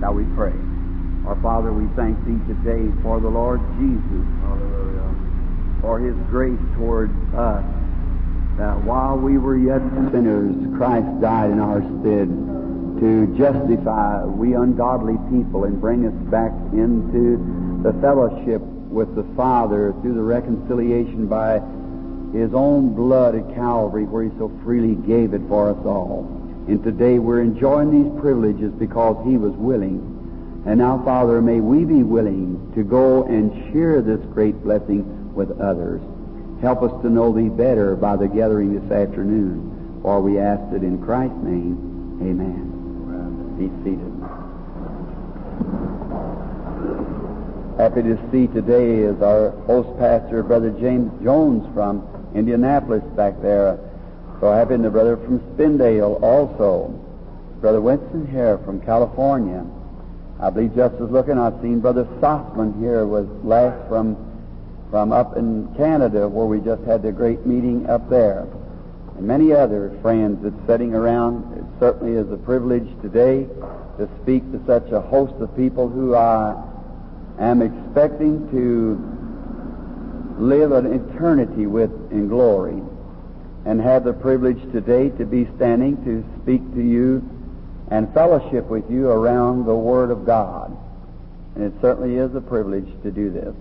Shall we pray? Our Father, we thank Thee today for the Lord Jesus. Hallelujah. For His grace toward us, that while we were yet sinners, Christ died in our stead to justify we ungodly people and bring us back into the fellowship with the Father through the reconciliation by His own blood at Calvary, where He so freely gave it for us all. And today we're enjoying these privileges because He was willing. And now, Father, may we be willing to go and share this great blessing with others. Help us to know Thee better by the gathering this afternoon. For we ask it in Christ's name. Amen. Be seated. Happy to see today is our host pastor, Brother James Jones from Indianapolis back there. So happy, and the brother from Spindale also. Brother Winston here from California. I believe just as looking, I've seen Brother Sossman here was last from up in Canada, where we just had the great meeting up there. And many other friends that's sitting around. It certainly is a privilege today to speak to such a host of people who I am expecting to live an eternity with in glory, and have the privilege today to be standing to speak to you and fellowship with you around the Word of God. And it certainly is a privilege to do this.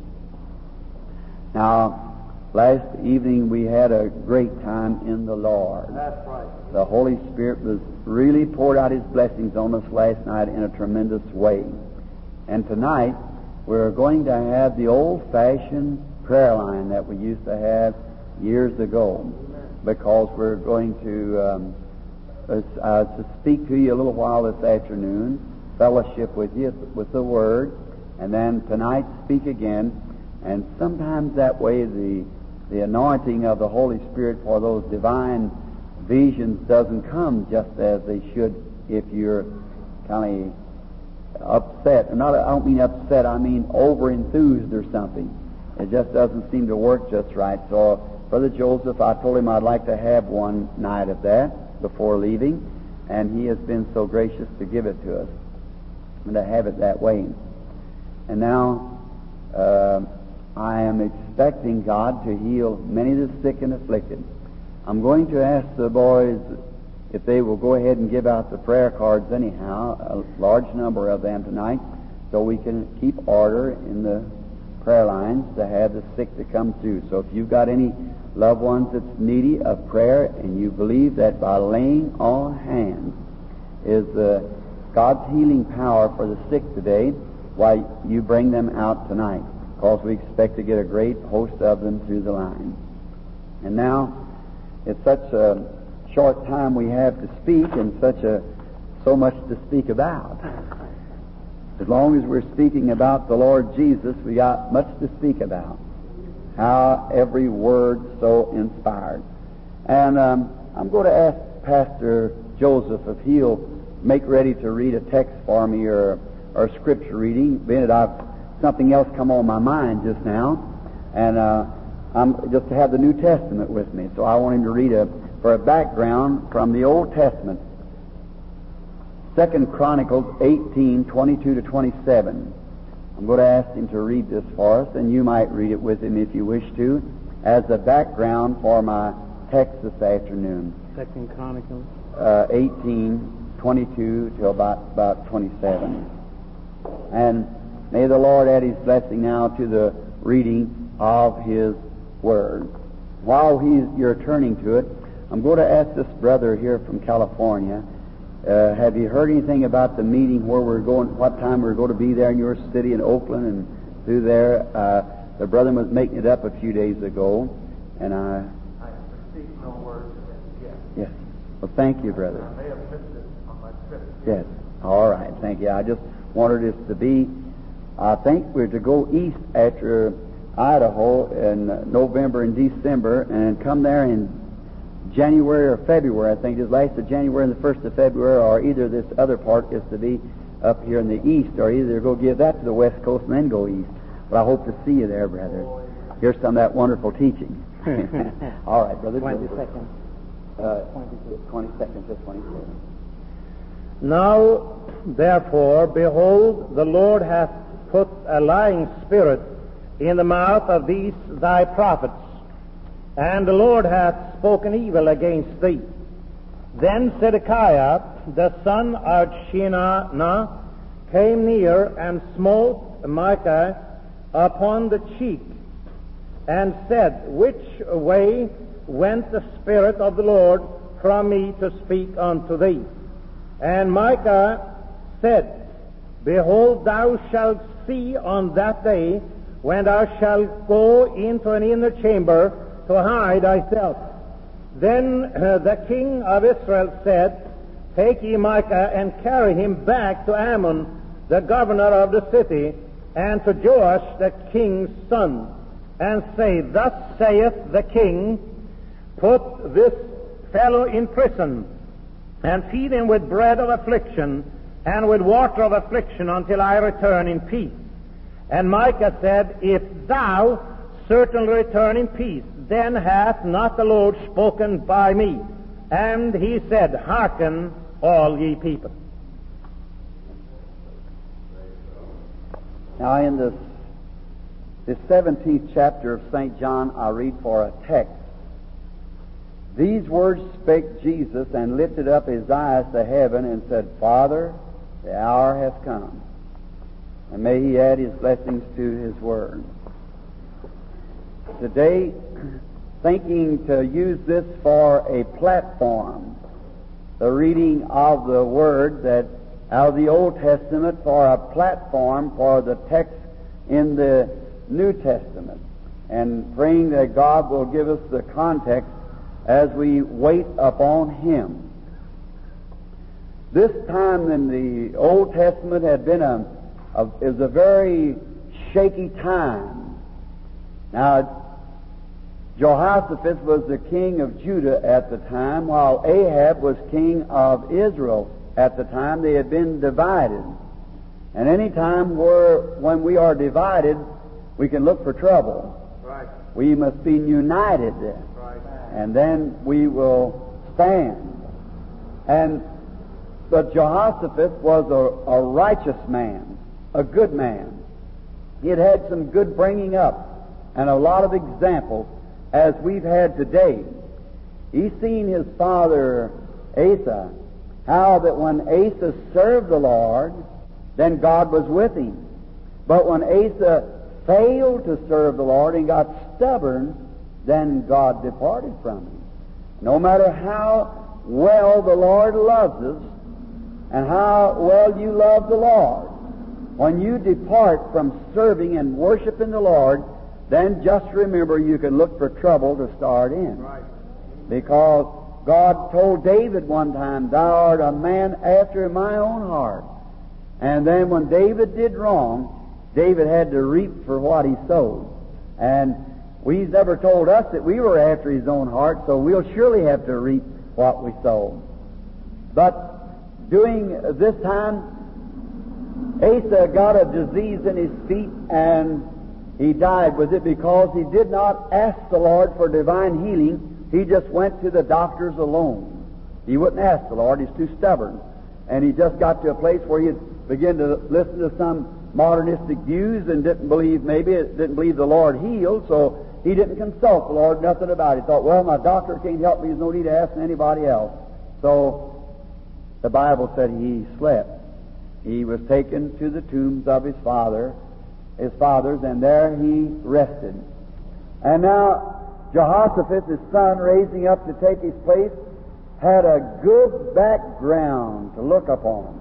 Now, last evening we had a great time in the Lord. That's right. The Holy Spirit was really poured out His blessings on us last night in a tremendous way. And tonight we're going to have the old-fashioned prayer line that we used to have years ago, because we're going to speak to you a little while this afternoon, fellowship with you with the Word, and then tonight speak again. And sometimes that way the anointing of the Holy Spirit for those divine visions doesn't come just as they should if you're kind of upset. I don't mean upset, I mean over-enthused or something. It just doesn't seem to work just right. So Brother Joseph, I told him I'd like to have one night of that before leaving, and he has been so gracious to give it to us and to have it that way. And now I am expecting God to heal many of the sick and afflicted. I'm going to ask the boys if they will go ahead and give out the prayer cards anyhow, a large number of them tonight, so we can keep order in the prayer lines to have the sick to come through. So if you've got any loved ones that's needy of prayer, and you believe that by laying on hands is God's healing power for the sick today, why, you bring them out tonight, because we expect to get a great host of them through the line. And now, it's such a short time we have to speak, and so much to speak about. As long as we're speaking about the Lord Jesus, we got much to speak about. How every word so inspired. And I'm going to ask Pastor Joseph if he'll make ready to read a text for me or scripture reading. Being that something else come on my mind just now, and I'm just to have the New Testament with me. So I want him to read for a background from the Old Testament. 2 Chronicles 18:22 to 27. I'm going to ask him to read this for us, and you might read it with him if you wish to, as a background for my text this afternoon. 2 Chronicles 18:22 to about 27. And may the Lord add His blessing now to the reading of His Word. While you're turning to it, I'm going to ask this brother here from California, have you heard anything about the meeting where we're going, what time we're going to be there in your city in Oakland and through there? The brother was making it up a few days ago, and I received no word of it yet. Yes. Well, thank you, brother. I may have missed it on my trip. Yes. All right. Thank you. I just wanted us to be, I think we're to go east after Idaho in November and December, and come there in January or February. I think it's last of January and the 1st of February, or either this other part is to be up here in the east, or either go give that to the West Coast and then go east. But I hope to see you there, brother. Here's some of that wonderful teaching. All right, brother. 22nd. 22nd to 27. Now, therefore, behold, the Lord hath put a lying spirit in the mouth of these thy prophets, and the Lord hath spoken evil against thee. Then Zedekiah, the son of Chenaanah, came near and smote Micah upon the cheek, and said, Which way went the Spirit of the Lord from me to speak unto thee? And Micah said, Behold, thou shalt see on that day, when thou shalt go into an inner chamber to hide thyself. Then the king of Israel said, Take ye Micah, and carry him back to Ammon, the governor of the city, and to Joash the king's son, and say, Thus saith the king, Put this fellow in prison, and feed him with bread of affliction, and with water of affliction, until I return in peace. And Micah said, If thou certainly return in peace, then hath not the Lord spoken by me. And he said, Hearken, all ye people. Now in this 17th chapter of St. John, I read for a text. These words spake Jesus, and lifted up his eyes to heaven, and said, Father, the hour hath come. And may he add his blessings to his word. Today, thinking to use this for a platform, the reading of the Word that out of the Old Testament for a platform for the text in the New Testament, and praying that God will give us the context as we wait upon Him. This time in the Old Testament had been is a very shaky time. Now, Jehoshaphat was the king of Judah at the time, while Ahab was king of Israel at the time. They had been divided. And any time when we are divided, we can look for trouble. Right. We must be united, Right. and then we will stand. But Jehoshaphat was a righteous man, a good man. He had had some good bringing up and a lot of examples as we've had today. He's seen his father Asa, how that when Asa served the Lord, then God was with him. But when Asa failed to serve the Lord and got stubborn, then God departed from him. No matter how well the Lord loves us and how well you love the Lord, when you depart from serving and worshiping the Lord, then just remember you can look for trouble to start in. Right. Because God told David one time, Thou art a man after my own heart. And then when David did wrong, David had to reap for what he sowed. And He's never told us that we were after His own heart, so we'll surely have to reap what we sowed. But during this time, Asa got a disease in his feet, and he died with it because he did not ask the Lord for divine healing. He just went to the doctors alone. He wouldn't ask the Lord. He's too stubborn. And he just got to a place where he began to listen to some modernistic views and didn't believe the Lord healed, so he didn't consult the Lord nothing about it. He thought, well, my doctor can't help me. There's no need to ask anybody else. So the Bible said he slept. He was taken to the tombs of his fathers, and there he rested. And now Jehoshaphat, his son, raising up to take his place, had a good background to look upon,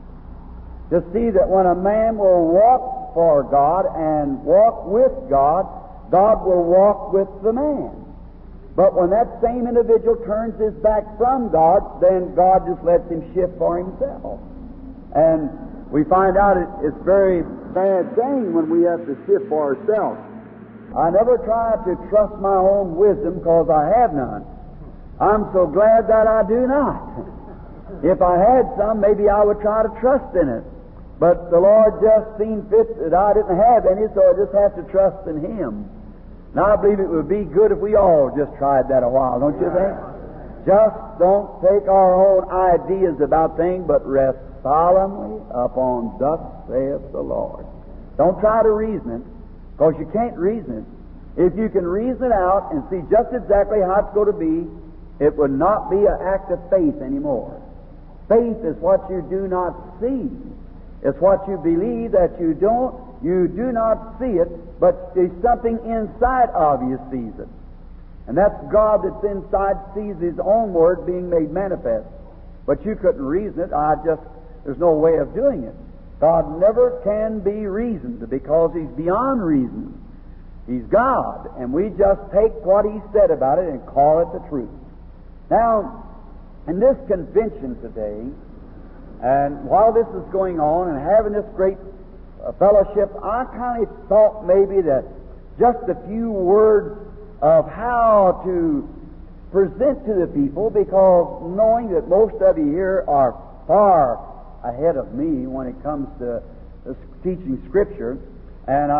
to see that when a man will walk for God and walk with God, God will walk with the man. But when that same individual turns his back from God, then God just lets him shift for himself. And we find out it's a very bad thing when we have to shift for ourselves. I never try to trust my own wisdom because I have none. I'm so glad that I do not. If I had some, maybe I would try to trust in it. But the Lord just seen fit that I didn't have any, so I just have to trust in Him. Now I believe it would be good if we all just tried that a while, don't you think? Just don't take our own ideas about things, but rest solemnly upon thus saith the Lord. Don't try to reason it, because you can't reason it. If you can reason it out and see just exactly how it's going to be, it would not be an act of faith anymore. Faith is what you do not see. It's what you believe that you do not see it, but there's something inside of you sees it. And that's God that's inside sees His own Word being made manifest. But you couldn't reason it. There's no way of doing it. God never can be reasoned because He's beyond reason. He's God, and we just take what He said about it and call it the truth. Now, in this convention today, and while this is going on and having this great fellowship, I kind of thought maybe that just a few words of how to present to the people, because knowing that most of you here are far ahead of me when it comes to teaching Scripture, and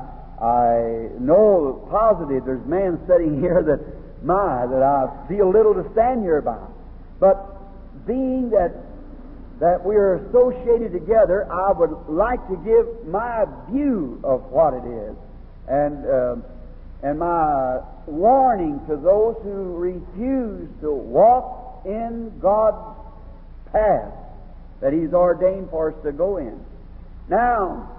I know positive there's men sitting here that I feel little to stand here by. But being that we are associated together, I would like to give my view of what it is, and my warning to those who refuse to walk in God's path that He's ordained for us to go in. Now,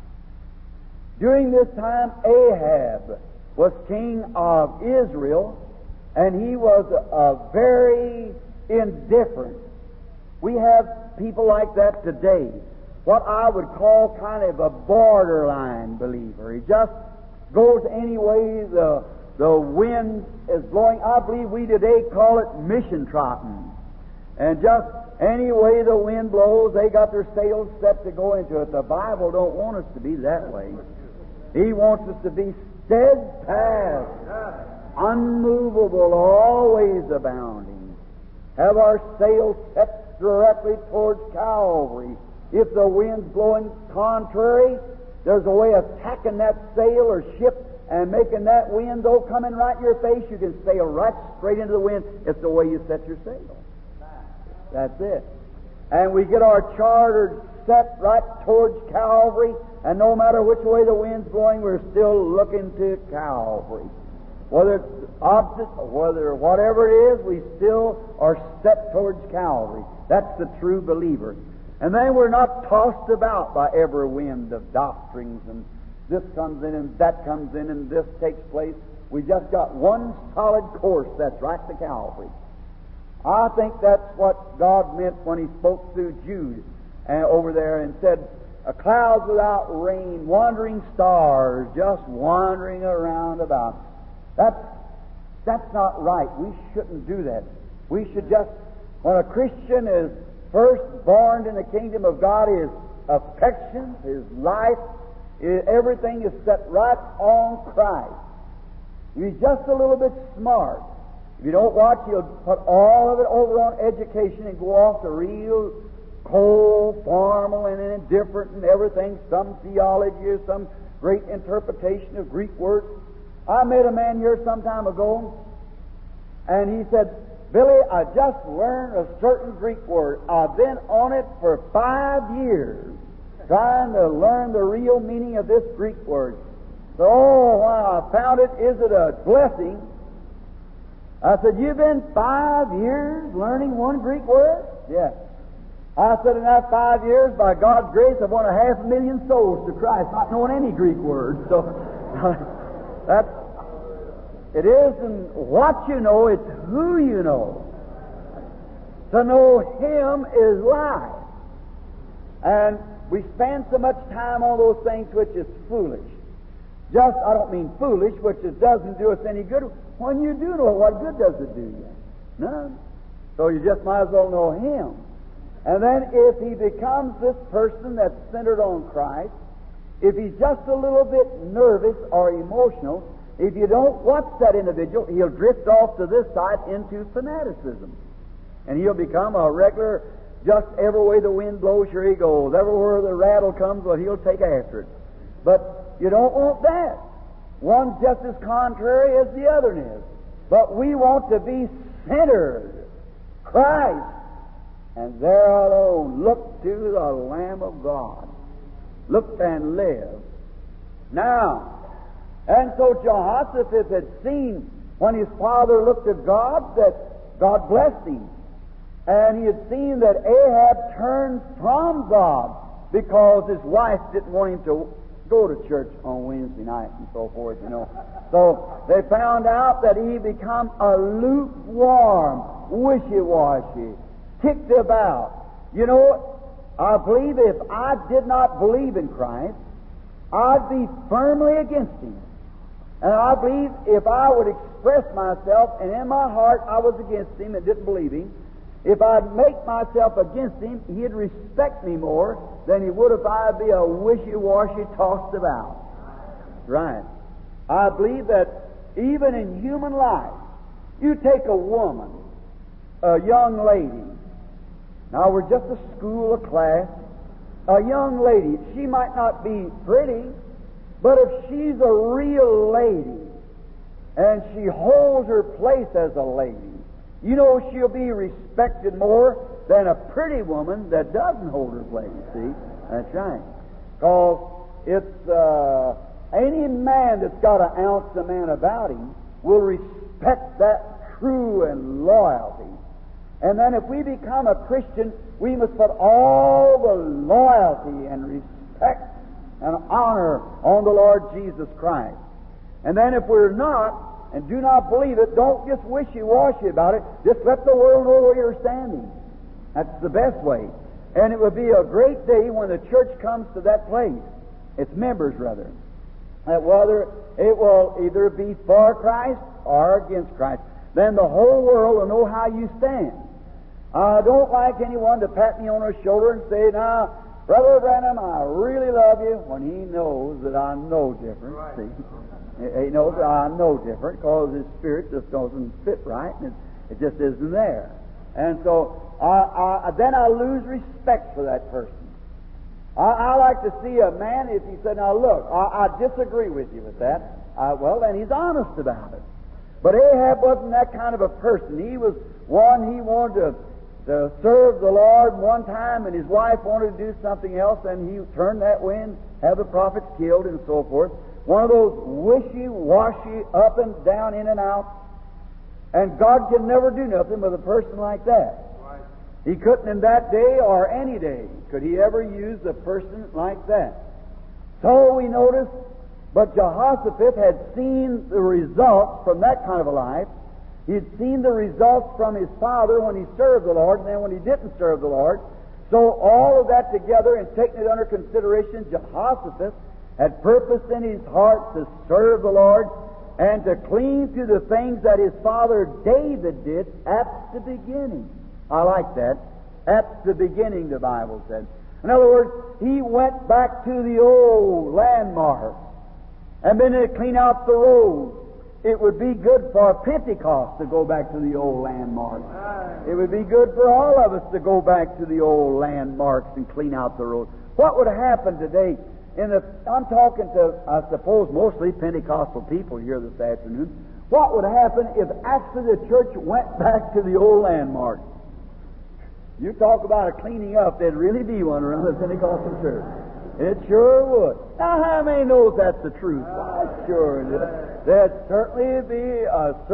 during this time, Ahab was king of Israel, and he was very indifferent. We have people like that today, what I would call kind of a borderline believer. He just goes any way the wind is blowing. I believe we today call it mission trotting. And just any way the wind blows, they got their sails set to go into it. The Bible don't want us to be that way. He wants us to be steadfast, unmovable, always abounding. Have our sails set directly towards Calvary. If the wind's blowing contrary, there's a way of tacking that sail or ship and making that wind, though coming right in your face, you can sail right straight into the wind. It's the way you set your sail. That's it. And we get our charter set right towards Calvary, and no matter which way the wind's blowing, we're still looking to Calvary. Whether it's opposite, whatever it is, we still are set towards Calvary. That's the true believer. And then we're not tossed about by every wind of doctrines, and this comes in and that comes in and this takes place. We just got one solid course that's right to Calvary. I think that's what God meant when He spoke through Jude over there and said, clouds without rain, wandering stars, just wandering around about. That's not right. We shouldn't do that. We should just, when a Christian is first born in the kingdom of God, his affections, his life, everything is set right on Christ. He's just a little bit smart. If you don't watch, he'll put all of it over on education and go off to real cold, formal, and indifferent and everything, some theology or some great interpretation of Greek words. I met a man here some time ago, and he said, Billy, I just learned a certain Greek word. I've been on it for 5 years, trying to learn the real meaning of this Greek word. So, when I found it, is it a blessing? I said, you've been 5 years learning one Greek word? Yeah. I said, in that 5 years, by God's grace, I've won 500,000 souls to Christ, not knowing any Greek word. So, it isn't what you know, it's who you know. To know Him is life. And we spend so much time on those things which is foolish. Just, I don't mean foolish, which it doesn't do us any good. When you do know it, what good does it do you? None. So you just might as well know Him. And then if he becomes this person that's centered on Christ, if he's just a little bit nervous or emotional, if you don't watch that individual, he'll drift off to this side into fanaticism. And he'll become a regular, just every way the wind blows, here he goes. Everywhere the rattle comes, well, he'll take after it. But you don't want that. One's just as contrary as the other is. But we want to be centered Christ, and there alone look to the Lamb of God. Look and live. Now, and so Jehoshaphat had seen when his father looked at God that God blessed him. And he had seen that Ahab turned from God because his wife didn't want him to go to church on Wednesday night and so forth, you know. So they found out that he become a lukewarm, wishy-washy, kicked about. You know, I believe if I did not believe in Christ, I'd be firmly against him. And I believe if I would express myself, and in my heart I was against him and didn't believe him, if I'd make myself against him, he'd respect me more than he would if I'd be a wishy-washy tossed about. Right. I believe that even in human life, you take a woman, a young lady. Now we're just a school, a class. A young lady, she might not be pretty, but if she's a real lady and she holds her place as a lady, you know she'll be respected more than a pretty woman that doesn't hold her place, see? That's right. Because it's any man that's got an ounce of man about him will respect that true and loyalty. And then if we become a Christian, we must put all the loyalty and respect and honor on the Lord Jesus Christ. And then if we're not, and do not believe it, don't just wishy-washy about it. Just let the world know where you're standing. That's the best way. And it would be a great day when the church comes to that place, its members rather, that whether it will either be for Christ or against Christ. Then the whole world will know how you stand. I don't like anyone to pat me on the shoulder and say, "Now, Brother Branham, I really love you," when he knows that I know different. Right. See? He knows that I know different because his spirit just doesn't fit right, and it just isn't there. And so then I lose respect for that person. I like to see a man, if he said, "Now look, I disagree with you with that," well, then he's honest about it. But Ahab wasn't that kind of a person. He was one, he wanted to serve the Lord one time, and his wife wanted to do something else, and he turned that way and have the prophets killed and so forth. One of those wishy-washy, up and down, in and out. And God can never do nothing with a person like that. Right. He couldn't in that day or any day could he ever use a person like that. So we notice, but Jehoshaphat had seen the results from that kind of a life. He had seen the results from his father when he served the Lord, and then when he didn't serve the Lord. So all of that together and taking it under consideration, Jehoshaphat had purposed in his heart to serve the Lord and to cling to the things that his father David did at the beginning. I like that. At the beginning, the Bible said. In other words, he went back to the old landmark and then to clean out the road. It would be good for Pentecost to go back to the old landmarks. It would be good for all of us to go back to the old landmarks and clean out the road. What would happen today? I'm talking to, I suppose, mostly Pentecostal people here this afternoon. What would happen if actually the church went back to the old landmark? You talk about a cleaning up, there'd really be one around the Pentecostal church. It sure would. Now, how many knows that's the truth? Why, sure. There'd certainly be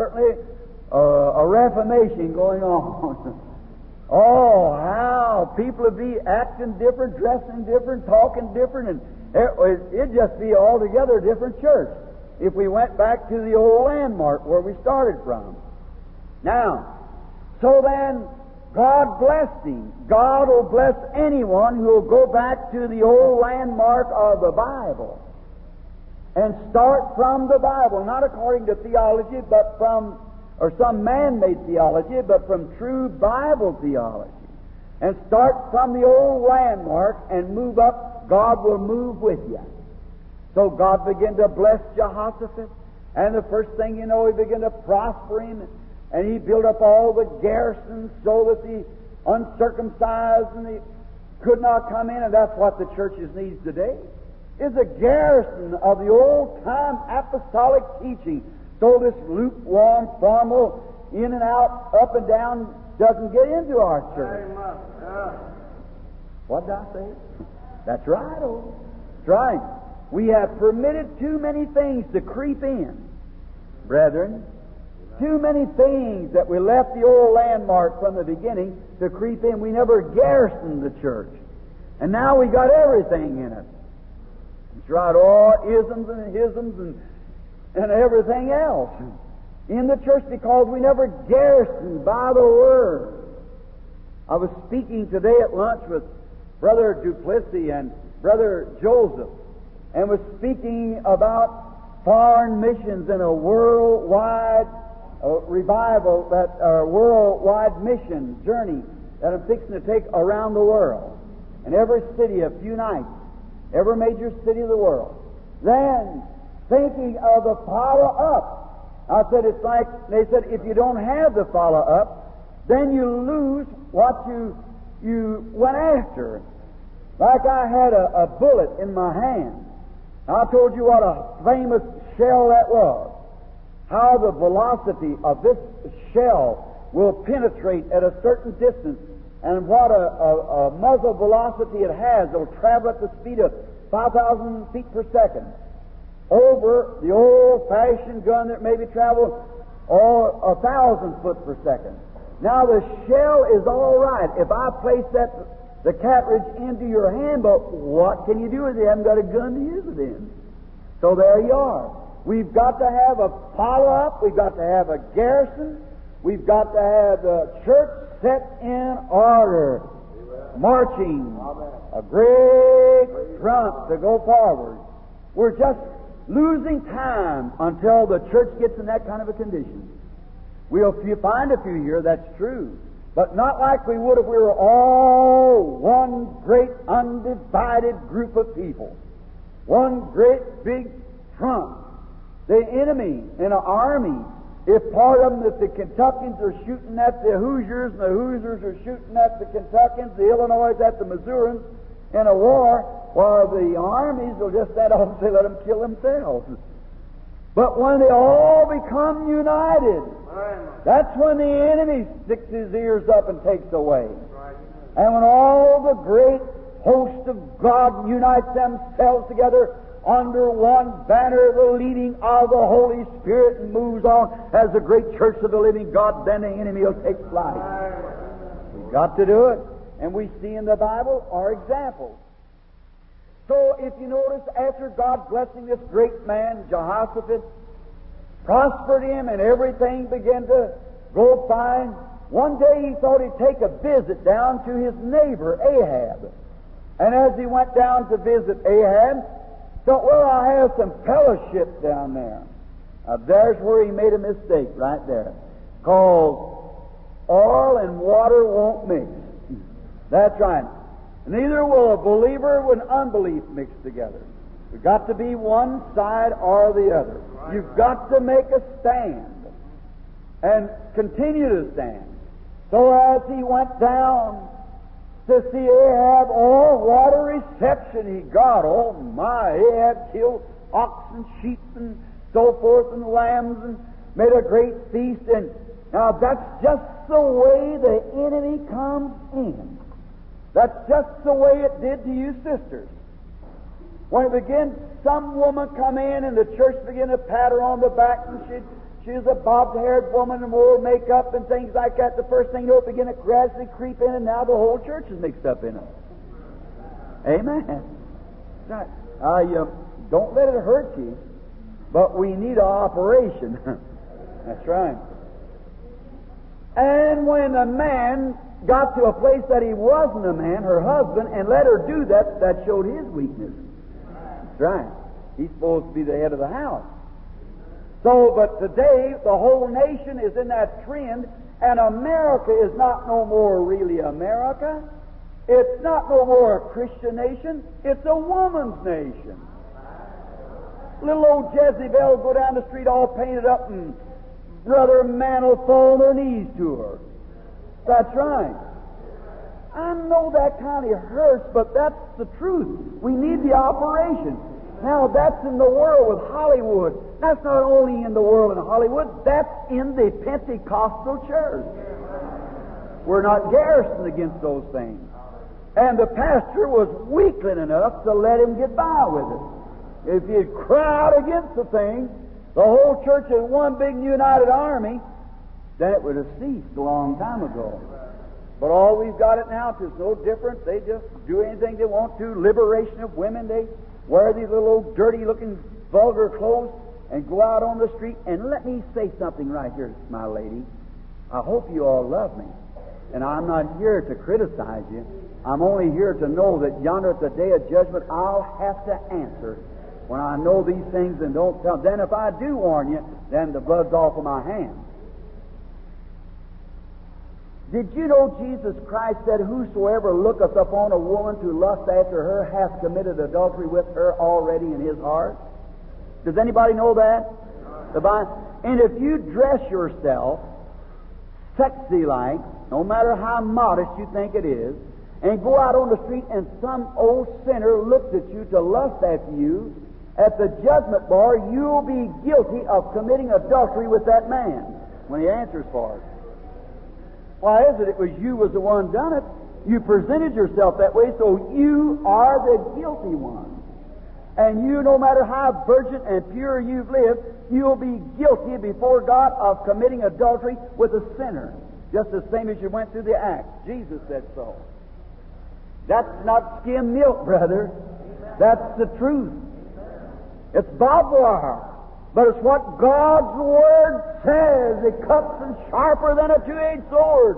a reformation going on. Oh, how people would be acting different, dressing different, talking different, and it'd just be altogether a different church if we went back to the old landmark where we started from. Now, so then, God blessed him. God will bless anyone who will go back to the old landmark of the Bible and start from the Bible, not according to theology, but from, or some man-made theology, but from true Bible theology. And start from the old landmark and move up. God will move with you. So God began to bless Jehoshaphat, and the first thing you know, He began to prosper him. And he built up all the garrisons so that the uncircumcised and the could not come in, and that's what the churches needs today, is a garrison of the old-time apostolic teaching. So this lukewarm, formal in and out, up and down, doesn't get into our church. What did I say? That's right, oh. That's right. We have permitted too many things to creep in, brethren. Too many things that we left the old landmark from the beginning to creep in. We never garrisoned the church. And now we got everything in it. That's right, all isms and hisms and everything else in the church because we never garrisoned by the Word. I was speaking today at lunch with Brother Duplessis and Brother Joseph, and was speaking about foreign missions and a worldwide revival, that worldwide mission journey that I'm fixing to take around the world. In every city a few nights, every major city of the world. Then, thinking of the follow-up, I said, it's like, they said, if you don't have the follow-up, then you lose what you went after. Like I had a bullet in my hand. I told you what a famous shell that was. How the velocity of this shell will penetrate at a certain distance, and what a muzzle velocity it has. It'll travel at the speed of 5,000 feet per second over the old-fashioned gun that maybe traveled 1,000 foot per second. Now the shell is all right if I place the cartridge into your hand, but what can you do with it? You haven't got a gun to use it in. So there you are. We've got to have a follow-up. We've got to have a garrison. We've got to have the church set in order, marching a great front to go forward. We're just losing time until the church gets in that kind of a condition. We'll find a few here, that's true, but not like we would if we were all one great undivided group of people. One great big front. The enemy in an army, if part of them, if the Kentuckians are shooting at the Hoosiers and the Hoosiers are shooting at the Kentuckians, the Illinois at the Missourians in a war, well, the armies will just stand off and say, let them kill themselves. But when they all become united, that's when the enemy sticks his ears up and takes away. And when all the great host of God unites themselves together under one banner, the leading of the Holy Spirit, and moves on as the great church of the living God, then the enemy will take flight. We've got to do it. And we see in the Bible are examples. So if you notice, after God blessing this great man, Jehoshaphat, prospered him and everything began to go fine, one day he thought he'd take a visit down to his neighbor, Ahab. And as he went down to visit Ahab, thought, well, I have some fellowship down there. Now, there's where he made a mistake, right there. Called oil and water won't mix. That's right. Neither will a believer with unbelief mix together. You've got to be one side or the other. You've got to make a stand and continue to stand. So as he went down to see Ahab, what a reception he got. Oh my, Ahab killed oxen, sheep, and so forth, and lambs, and made a great feast. And now that's just the way the enemy comes in. That's just the way it did to you sisters. When it began, some woman come in and the church began to pat her on the back, and she was a bobbed-haired woman and wore makeup and things like that. The first thing you know, it began to gradually creep in, and now the whole church is mixed up in it. Amen. Right. Don't let it hurt you, but we need an operation. That's right. And when a man got to a place that he wasn't a man, her husband, and let her do that, that showed his weakness. That's right. He's supposed to be the head of the house. So, but today, the whole nation is in that trend, and America is not no more really America. It's not no more a Christian nation. It's a woman's nation. Little old Jezebel will go down the street all painted up, and brother and man will fall on their knees to her. That's right. I know that kind of hurts, but that's the truth. We need the operation. Now, that's in the world with Hollywood. That's not only in the world in Hollywood, that's in the Pentecostal church. We're not garrisoned against those things. And the pastor was weakling enough to let him get by with it. If he'd cry out against the thing, the whole church is one big united army, then it would have ceased a long time ago. But all we've got it now is no different. They just do anything they want to. Liberation of women. They wear these little old dirty-looking, vulgar clothes and go out on the street. And let me say something right here, my lady. I hope you all love me. And I'm not here to criticize you. I'm only here to know that yonder at the day of judgment, I'll have to answer when I know these things and don't tell. Then if I do warn you, then the blood's off of my hands. Did you know Jesus Christ said, "Whosoever looketh upon a woman to lust after her hath committed adultery with her already in his heart"? Does anybody know that? The Bible. And if you dress yourself sexy-like, no matter how modest you think it is, and go out on the street and some old sinner looks at you to lust after you, at the judgment bar you'll be guilty of committing adultery with that man when he answers for it. Why is it? It was you was the one done it. You presented yourself that way, so you are the guilty one. And you, no matter how virgin and pure you've lived, you'll be guilty before God of committing adultery with a sinner, just the same as you went through the act. Jesus said so. That's not skim milk, brother. That's the truth. It's barbed wire. But it's what God's Word says. It cuts and sharper than a two-edged sword.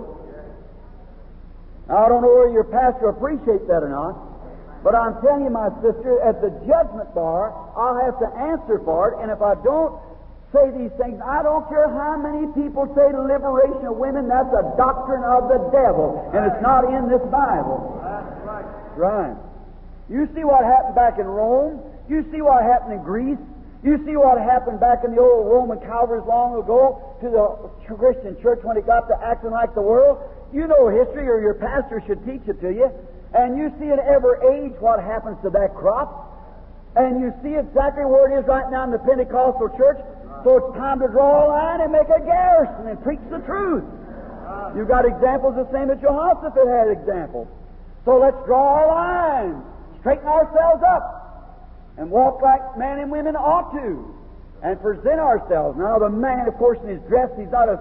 Now, I don't know whether your pastor appreciates that or not, but I'm telling you, my sister, at the judgment bar, I'll have to answer for it, and if I don't say these things, I don't care how many people say the liberation of women, that's a doctrine of the devil, and it's not in this Bible. That's right. You see what happened back in Rome. You see what happened in Greece. You see what happened back in the old Roman Calvaries long ago to the Christian church when it got to acting like the world. You know history, or your pastor should teach it to you. And you see in every age what happens to that crop. And you see exactly where it is right now in the Pentecostal church. So it's time to draw a line and make a garrison and preach the truth. You've got examples the same as Jehoshaphat had examples. So let's draw a line, straighten ourselves up, and walk like men and women ought to, and present ourselves. Now, the man, of course, in his dress, he's not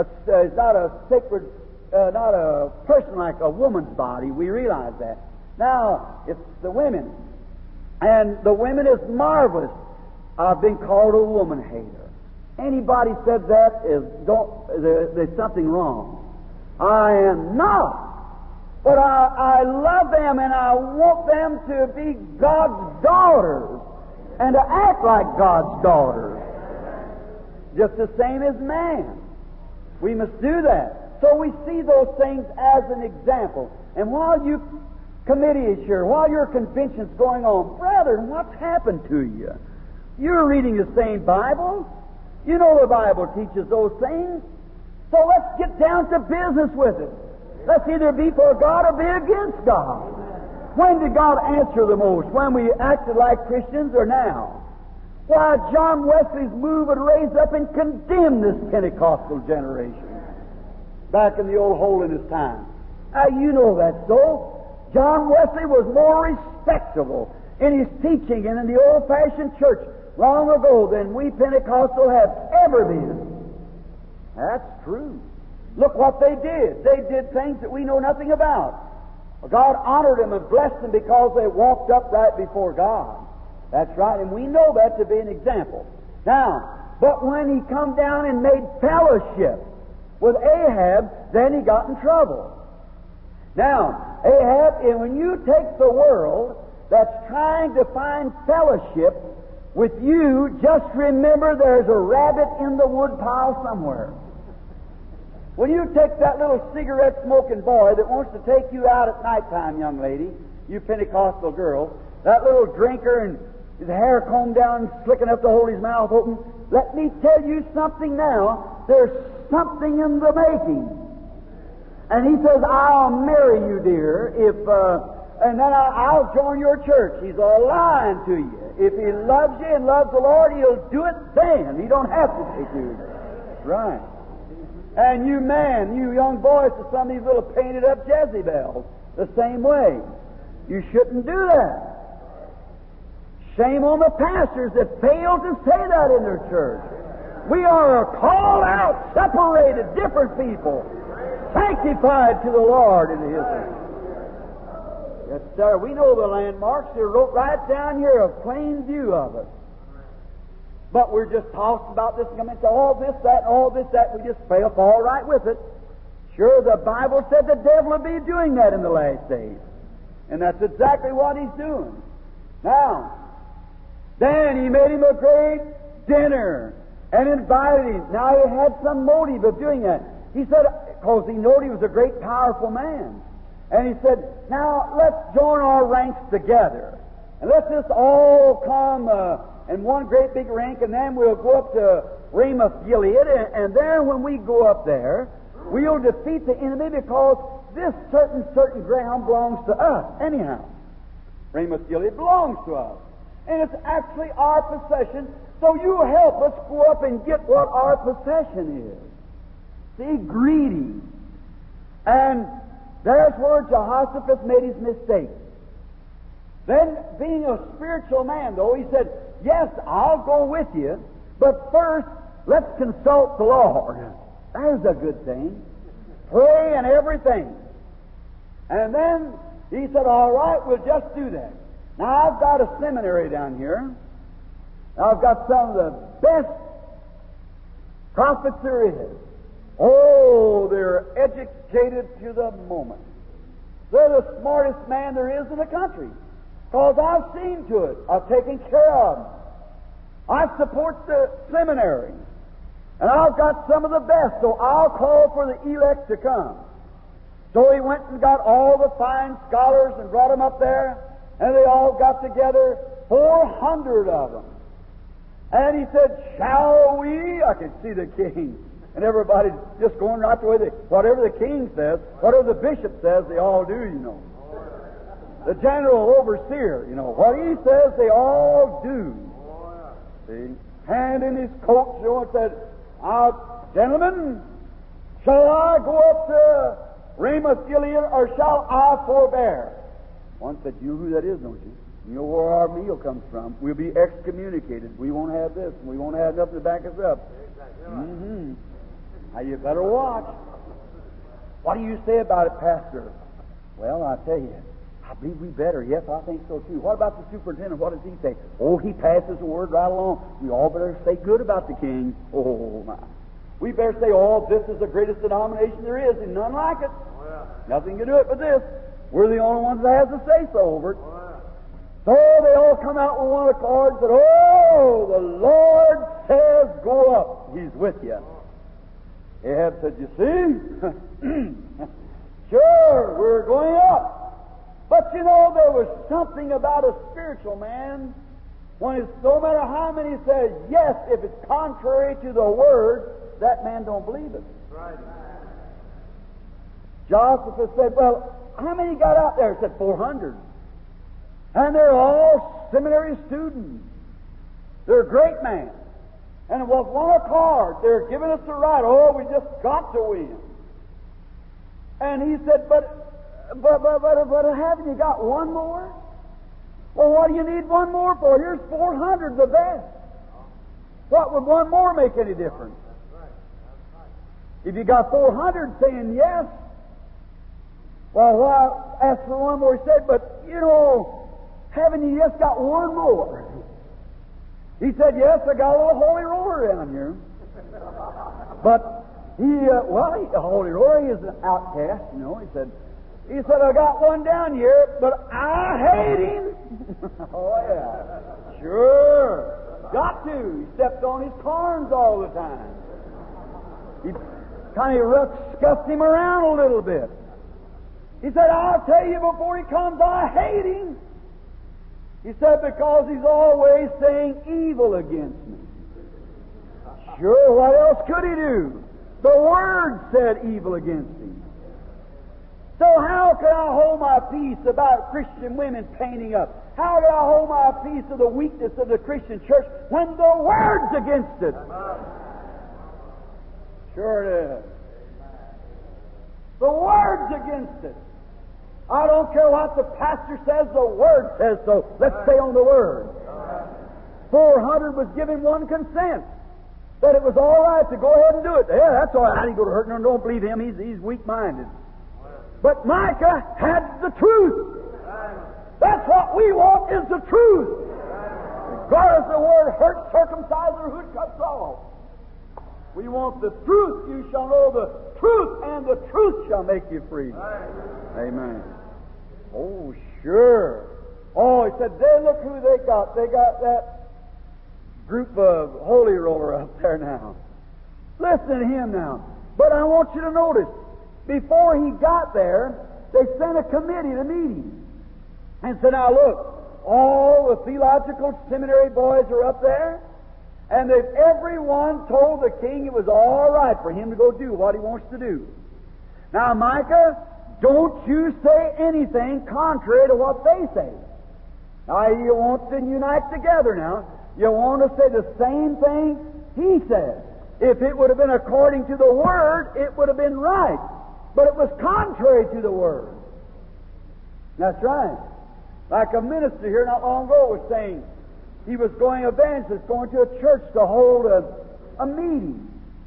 a sacred, not a person like a woman's body. We realize that. Now, it's the women, and the women is marvelous. I've been called a woman hater. Anybody said that there's something wrong. I am not. But I love them, and I want them to be God's daughters and to act like God's daughters, just the same as man. We must do that. So we see those things as an example. And while you committee is here, while your convention's going on, brethren, what's happened to you? You're reading the same Bible. You know the Bible teaches those things. So let's get down to business with it. Let's either be for God or be against God. When did God answer the most? When we acted like Christians or now? Why, John Wesley's move would raise up and condemn this Pentecostal generation back in the old holiness time. Now, you know that so. John Wesley was more respectable in his teaching and in the old-fashioned church long ago than we Pentecostal have ever been. That's true. Look what they did. They did things that we know nothing about. God honored them and blessed them because they walked upright before God. That's right, and we know that to be an example. Now, but when he come down and made fellowship with Ahab, then he got in trouble. Now, Ahab, and when you take the world that's trying to find fellowship with you, just remember there's a rabbit in the woodpile somewhere. When you take that little cigarette-smoking boy that wants to take you out at nighttime, young lady, you Pentecostal girl, that little drinker and his hair combed down, slicking up to hold his mouth open, let me tell you something now. There's something in the making. And he says, I'll marry you, dear, if and then I'll join your church. He's all lying to you. If he loves you and loves the Lord, he'll do it then. He don't have to take you. Right. And you men, you young boys, to some of these little painted up Jezebels, the same way. You shouldn't do that. Shame on the pastors that fail to say that in their church. We are called out, separated, different people, sanctified to the Lord in His name. Yes, sir. We know the landmarks. They're wrote right down here, a plain view of it. But we're just tossed about this and come into all this, that, and all this, that. We just fall right with it. Sure, the Bible said the devil will be doing that in the last days. And that's exactly what he's doing. Now, then he made him a great dinner and invited him. Now he had some motive of doing that. He said, because he knew he was a great, powerful man. And he said, now let's join our ranks together. And let's just all come in one great big rank, and then we'll go up to Ramoth Gilead. And then when we go up there, we'll defeat the enemy because this certain ground belongs to us. Anyhow, Ramoth Gilead belongs to us. And it's actually our possession, so you help us go up and get what our possession is. See, greedy. And there's where Jehoshaphat made his mistake. Then, being a spiritual man, though, he said, yes, I'll go with you, but first, let's consult the Lord. There's a good thing. Pray and everything. And then he said, all right, we'll just do that. Now, I've got a seminary down here. I've got some of the best prophets there is. Oh, they're educated to the moment. They're the smartest man there is in the country. Because I've seen to it. I've taken care of them. I support the seminary. And I've got some of the best, so I'll call for the elect to come. So he went and got all the fine scholars and brought them up there. And they all got together, 400 of them. And he said, shall we? I could see the king. And everybody's just going right the way whatever the king says, whatever the bishop says, they all do, you know. The general overseer, you know, what he says, they all do. See? Hand in his coat, you know, and said, gentlemen, shall I go up to Ramoth Gilead, or shall I forbear? One said, you know who that is, don't you? You know where our meal comes from. We'll be excommunicated. We won't have this, and we won't have nothing to back us up. Mm-hmm. Now, you better watch. What do you say about it, Pastor? Well, I tell you, I believe we better. Yes, I think so, too. What about the superintendent? What does he say? Oh, he passes the word right along. We all better say good about the king. Oh, my. We better say, oh, this is the greatest denomination there is, and none like it. Nothing can do it but this. We're the only ones that has to say so over it. So they all come out with one accord and said, oh, the Lord says go up. He's with you. Ahab said, you see? Sure, we're going up. But you know, there was something about a spiritual man when it's, no matter how many said yes, if it's contrary to the Word, that man don't believe it. Right. Jehoshaphat said, well, how many got out there? He said, 400. And they're all seminary students. They're great men. And it was one accord. They're giving us the right. Oh, we just got to win. And he said, but haven't you got one more? Well, what do you need one more for? Here's 400, the best. What would one more make any difference? If you got 400 saying yes, well, I asked for one more. He said, but, you know, haven't you just got one more? He said, yes, I got a little holy roller down here. But a holy roller, he is an outcast, you know. He said, I got one down here, but I hate him. Oh, yeah. Sure. Got to. He stepped on his corns all the time. He kind of scuffed him around a little bit. He said, I'll tell you before he comes, I hate him. He said, because he's always saying evil against me. Sure, what else could he do? The Word said evil against him. So how How can I hold my peace about Christian women painting up? How can I hold my peace of the weakness of the Christian church when the Word's against it? Sure it is. The Word's against it. I don't care what the pastor says, the Word says so. Let's stay on the Word. 400 was given one consent that it was all right to go ahead and do it. Yeah, that's all right. How do you go to hurt? No, don't believe him. He's weak-minded. But Micah had the truth. That's what we want, is the truth. Regardless of the word hurt, circumcised, or who it cuts off. We want the truth. You shall know the truth, and the truth shall make you free. Amen. Oh, sure. Oh, he said, look who they got. They got that group of holy roller up there now. Listen to him now. But I want you to notice, before he got there, they sent a committee to meet him and said, now look, all the theological seminary boys are up there, and they've everyone told the king it was all right for him to go do what he wants to do. Now, Micah, don't you say anything contrary to what they say. Now, you want to unite together now. You want to say the same thing he said. If it would have been according to the Word, it would have been right. But it was contrary to the Word. That's right. Like a minister here not long ago was saying, he was going evangelist, going to a church to hold a meeting.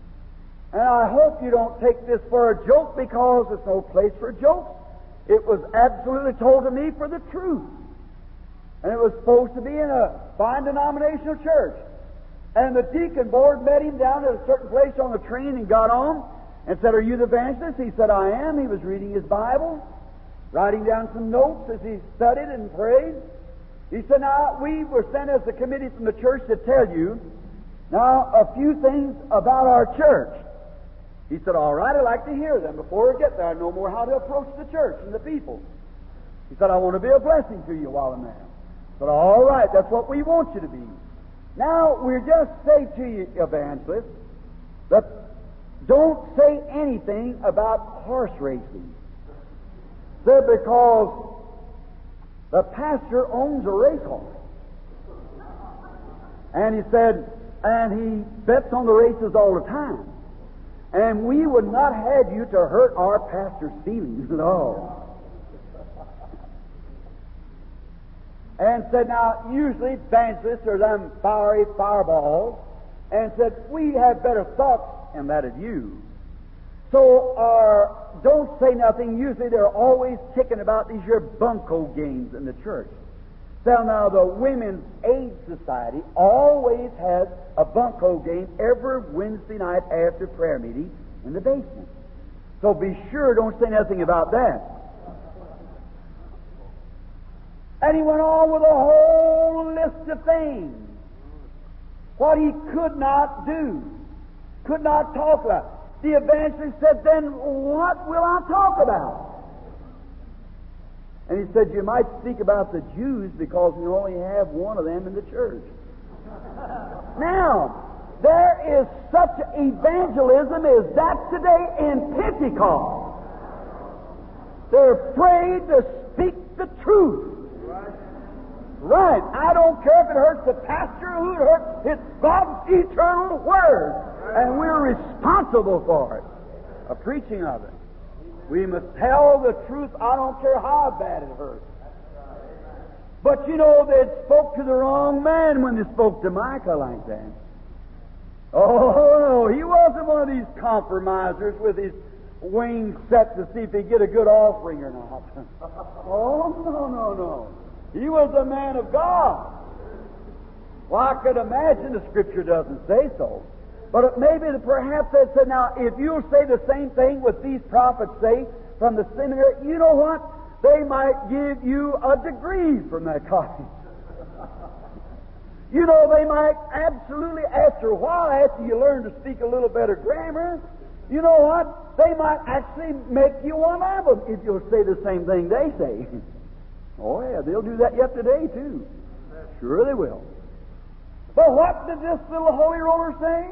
And I hope you don't take this for a joke, because there's no place for jokes. It was absolutely told to me for the truth. And it was supposed to be in a fine denominational church. And the deacon board met him down at a certain place on the train and got on and said, are you the evangelist? He said, I am. He was reading his Bible, writing down some notes as he studied and prayed. He said, now, we were sent as a committee from the church to tell you now a few things about our church. He said, all right, I'd like to hear them. Before we get there, I know more how to approach the church and the people. He said, I want to be a blessing to you while I'm there. I said, all right, that's what we want you to be. Now, we'll just say to you, evangelist, that don't say anything about horse racing. Said because the pastor owns a racehorse. And he said, and he bets on the races all the time. And we would not have you to hurt our pastor's feelings at all. And said, now, usually evangelists are them fiery fireballs, and said, we have better thoughts than that of you. So, don't say nothing. Usually they're always kicking about these your bunco games in the church. So now, the Women's Aid Society always has a bunco game every Wednesday night after prayer meeting in the basement. So be sure, don't say nothing about that. And he went on with a whole list of things. What he could not do, could not talk about. The evangelist said, then what will I talk about? And he said, you might speak about the Jews because we only have one of them in the church. Now, there is such evangelism as that today in Pentecost. They're afraid to speak the truth. Right. I don't care if it hurts the pastor or who it hurts. It's God's eternal Word. And we're responsible for it. A preaching of it. We must tell the truth. I don't care how bad it hurts. But you know, they spoke to the wrong man when they spoke to Micah like that. Oh, no, he wasn't one of these compromisers with his wings set to see if he'd get a good offering or not. Oh, no. He was a man of God. Well, I could imagine the Scripture doesn't say so. But maybe perhaps they said, now, if you'll say the same thing what these prophets say from the seminary, you know what? They might give you a degree from that college. You know, they might absolutely, after a while, after you learn to speak a little better grammar, you know what? They might actually make you one of them if you'll say the same thing they say. Oh, yeah, they'll do that yet today, too. Sure they will. But what did this little holy roller say?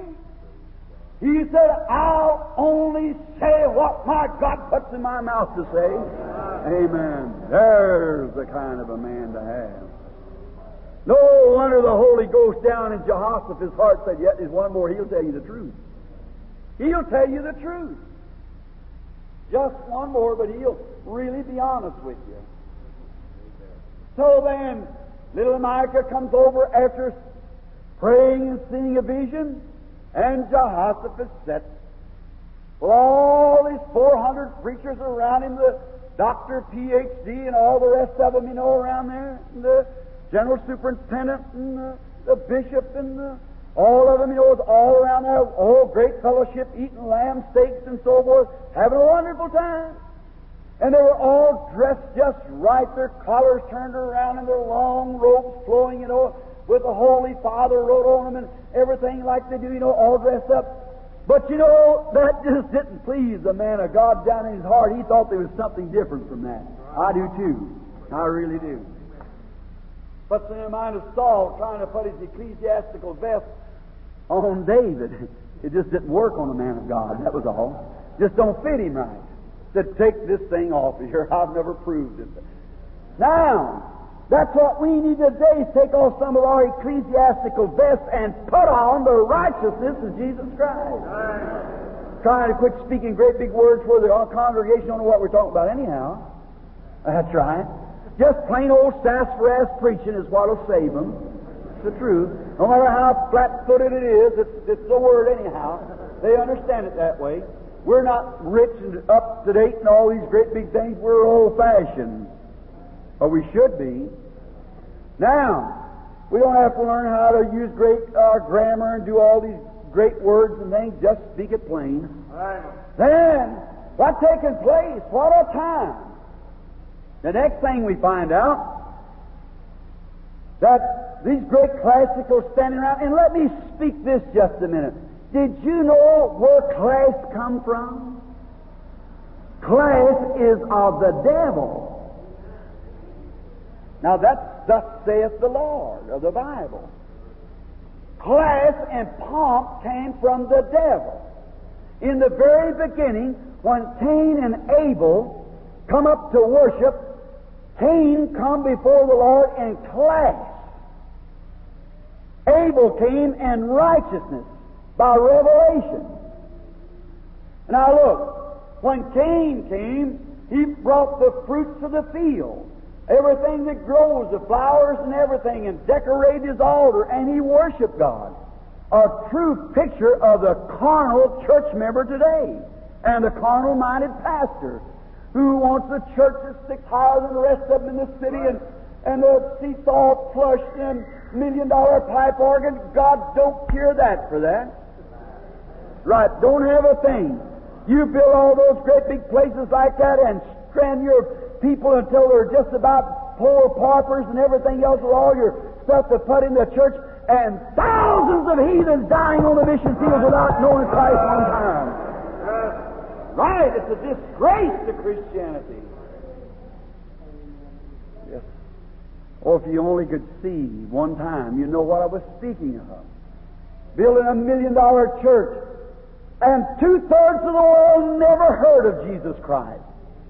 He said, I'll only say what my God puts in my mouth to say. Amen. There's the kind of a man to have. No wonder the Holy Ghost down in Jehoshaphat's heart said, yet there's one more, he'll tell you the truth. He'll tell you the truth. Just one more, but he'll really be honest with you. So then, little Micah comes over after praying and seeing a vision, and Jehoshaphat sits. Well, all these 400 preachers around him, the Dr. Ph.D. and all the rest of them, around there, and the general superintendent and the bishop and all of them, was all around there, all great fellowship, eating lamb steaks and so forth, having a wonderful time. And they were all dressed just right, their collars turned around and their long robes flowing, with the Holy Father wrote on them and everything like they do, all dressed up. But that just didn't please the man of God down in his heart. He thought there was something different from that. I do too. I really do. Puts in the mind of Saul trying to put his ecclesiastical vest on David. It just didn't work on the man of God. That was all. Just don't fit him right. Said, take this thing off of here. I've never proved it. Now, that's what we need today, is take off some of our ecclesiastical vests and put on the righteousness of Jesus Christ. Trying to quit speaking great big words where the congregation don't know what we're talking about anyhow. That's right. Just plain old sassafras preaching is what'll save them. It's the truth. No matter how flat-footed it is, it's the word anyhow. They understand it that way. We're not rich and up-to-date and all these great big things. We're old-fashioned. Or we should be. Now, we don't have to learn how to use great grammar and do all these great words and things. Just speak it plain. Right. Then, what's taking place? What a time! The next thing we find out, that these great classicals standing around, and let me speak this just a minute. Did you know where class come from? Class is of the devil. Now that's thus saith the Lord of the Bible. Class and pomp came from the devil. In the very beginning, when Cain and Abel come up to worship, Cain come before the Lord in class. Abel came in righteousness by revelation. Now look, when Cain came, he brought the fruits of the field. Everything that grows, the flowers and everything, and decorated his altar, and he worshiped God. A true picture of the carnal church member today, and the carnal-minded pastor, who wants the church that sticks higher than the rest of them in the city, and the seesaw plush and $1 million pipe organ. God don't care that for that. Right, don't have a thing. You build all those great big places like that and strand your people until they're just about poor paupers and everything else with all your stuff to put in the church, and thousands of heathens dying on the mission field without knowing Christ one time. Right, it's a disgrace to Christianity. Yes. Oh, if you only could see one time, you know what I was speaking of. Building $1 million church, and 2/3 of the world never heard of Jesus Christ.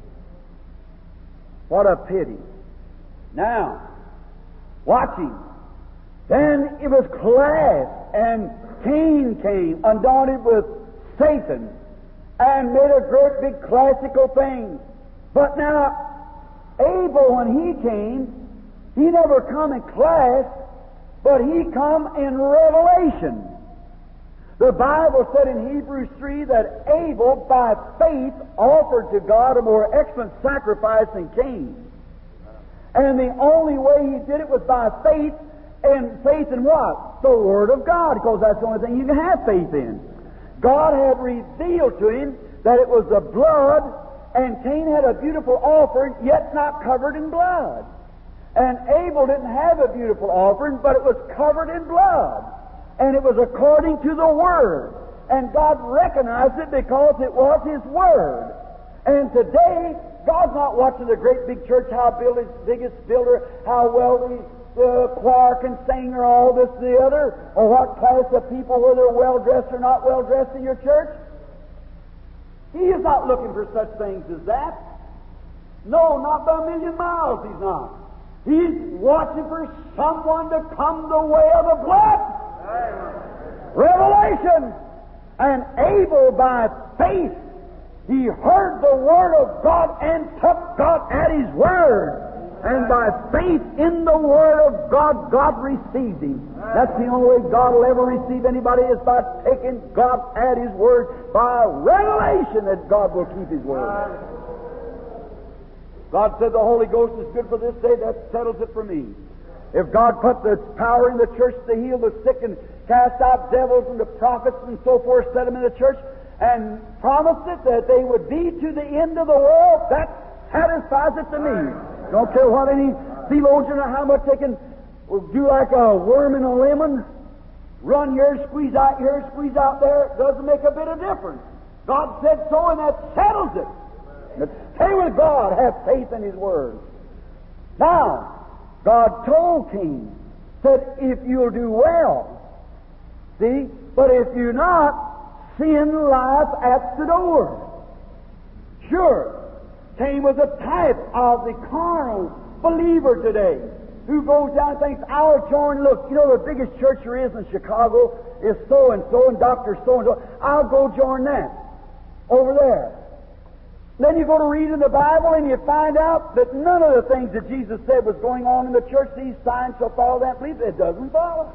What a pity. Now, watching. Then it was class, and Cain came, undaunted with Satan, and made a great big classical thing. But now, Abel, when he came, he never come in class, but he come in revelation. The Bible said in Hebrews 3 that Abel, by faith, offered to God a more excellent sacrifice than Cain. And the only way he did it was by faith, and faith in what? The Word of God, because that's the only thing you can have faith in. God had revealed to him that it was the blood, and Cain had a beautiful offering, yet not covered in blood. And Abel didn't have a beautiful offering, but it was covered in blood. And it was according to the Word. And God recognized it because it was His Word. And today, God's not watching the great big church, how biggest builder, how well the choir can sing, or all this and the other, or what class of people, whether they're well-dressed or not well-dressed in your church. He is not looking for such things as that. No, not by a million miles he's not. He's watching for someone to come the way of the blood. Revelation. And Abel, by faith, he heard the Word of God and took God at His Word. And by faith in the Word of God, God received him. That's the only way God will ever receive anybody, is by taking God at His Word, by revelation that God will keep His Word. God said the Holy Ghost is good for this day, that settles it for me. If God put the power in the church to heal the sick and cast out devils and the prophets and so forth, set them in the church, and promised it that they would be to the end of the world, that satisfies it to me. Don't care what any theologian or how much they can do, like a worm in a lemon, run here, squeeze out here, squeeze out there. It doesn't make a bit of difference. God said so, and that settles it. But stay with God, have faith in His Word. Now, God told Cain, said, if you'll do well, see, but if you're not, sin lies at the door. Sure, Cain was a type of the carnal believer today, who goes down and thinks, I'll join, look, you know the biggest church there is in Chicago is so-and-so, and Dr. so-and-so. I'll go join that over there. Then you go to read in the Bible and you find out that none of the things that Jesus said was going on in the church. These signs shall follow that belief. It doesn't follow.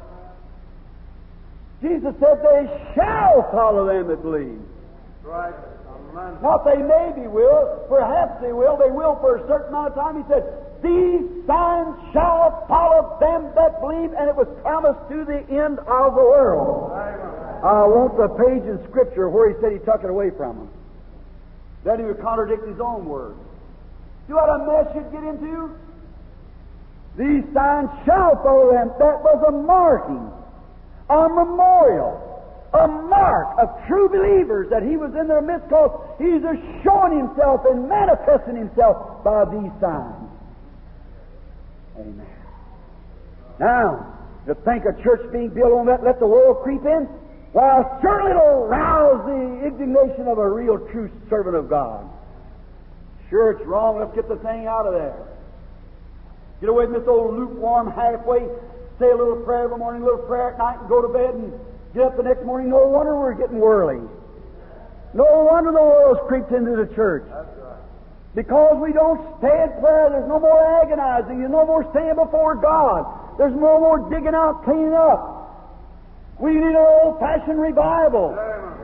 Jesus said they shall follow them that believe. Right. Not they maybe will, perhaps they will for a certain amount of time. He said, these signs shall follow them that believe, and it was promised to the end of the world. I want the page in Scripture where He said He took it away from them. Then He would contradict His own word. See what a mess you'd get into? These signs shall follow them. That was a marking, a memorial, a mark of true believers that He was in their midst, because He's showing Himself and manifesting Himself by these signs. Amen. Now, to think a church being built on that, let the world creep in, well, certainly it'll rouse the indignation of a real true servant of God. Sure, it's wrong. Let's get the thing out of there. Get away from this old lukewarm halfway, say a little prayer every morning, a little prayer at night, and go to bed and get up the next morning. No wonder we're getting whirly. No wonder the world's creeped into the church. Because we don't stay in prayer, there's no more agonizing, there's no more staying before God. There's no more digging out, cleaning up. We need an old-fashioned revival.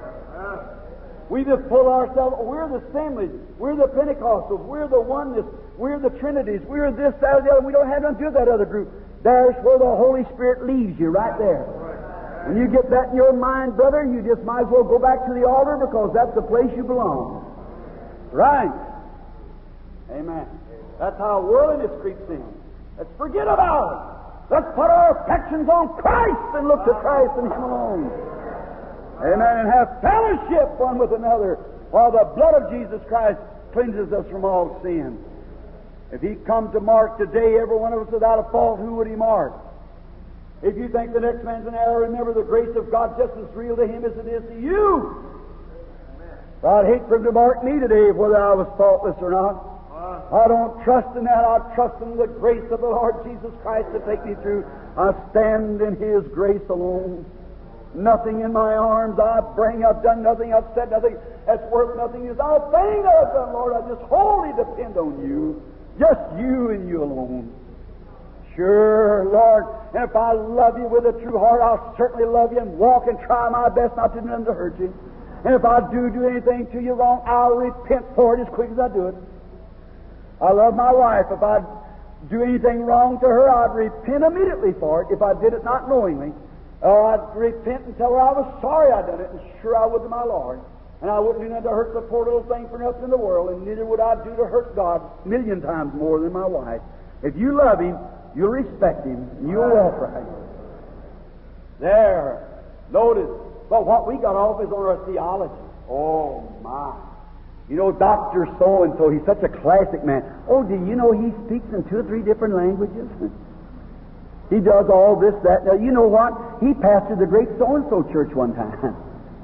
We just pull ourselves, we're the Assemblies, we're the Pentecostals, we're the Oneness, we're the Trinities, we're this, that, or the other. We don't have nothing to do with that other group. There's where the Holy Spirit leaves you, right there. When you get that in your mind, brother, you just might as well go back to the altar, because that's the place you belong. Right. Amen. That's how worldliness creeps in. Let's forget about it. Let's put our affections on Christ and look to Christ and Him alone. Amen. And have fellowship one with another, while the blood of Jesus Christ cleanses us from all sin. If He come to mark today, every one of us without a fault, who would He mark? If you think the next man's an error, remember the grace of God just as real to him as it is to you. I'd hate for Him to mark me today, whether I was faultless or not. I don't trust in that. I trust in the grace of the Lord Jesus Christ to take me through. I stand in His grace alone. Nothing in my arms I bring. I've done nothing. I've said nothing that's worth nothing. Is I think I've done, Lord. I just wholly depend on You. Just You and You alone. Sure, Lord. And if I love You with a true heart, I'll certainly love You and walk and try my best not to do nothing to hurt You. And if I do anything to You wrong, I'll repent for it as quick as I do it. I love my wife. If I do anything wrong to her, I'd repent immediately for it if I did it not knowingly. Or I'd repent and tell her I was sorry I done it, and sure I would to my Lord. And I wouldn't do nothing to hurt the poor little thing for nothing in the world, and neither would I do to hurt God 1,000,000 times more than my wife. If you love Him, you'll respect Him, and you'll walk right. There. Notice. But what we got off is on our theology. Oh, my. You know, Dr. So-and-so, he's such a classic man. Oh, do you know he speaks in 2 or 3 different languages? He does all this, that. Now, you know what? He pastored the great so-and-so church one time.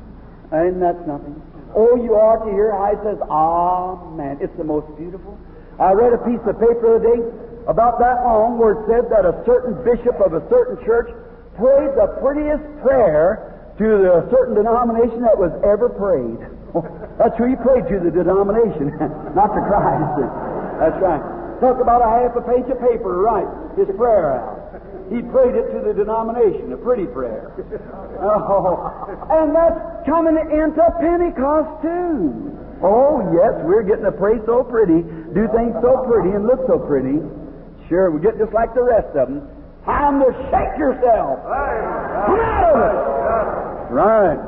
And that's nothing. Oh, you ought to hear how he says, Amen. It's the most beautiful. I read a piece of paper the other day about that long where it said that a certain bishop of a certain church prayed the prettiest prayer to a certain denomination that was ever prayed. That's who he prayed to, the denomination, not to Christ. That's right. Took about a half a page of paper to write his prayer out. He prayed it to the denomination, a pretty prayer. Oh, and that's coming into Pentecost too. Oh, yes, we're getting to pray so pretty, do things so pretty, and look so pretty. Sure, we get just like the rest of them. Time to shake yourself. Come out of it. Right.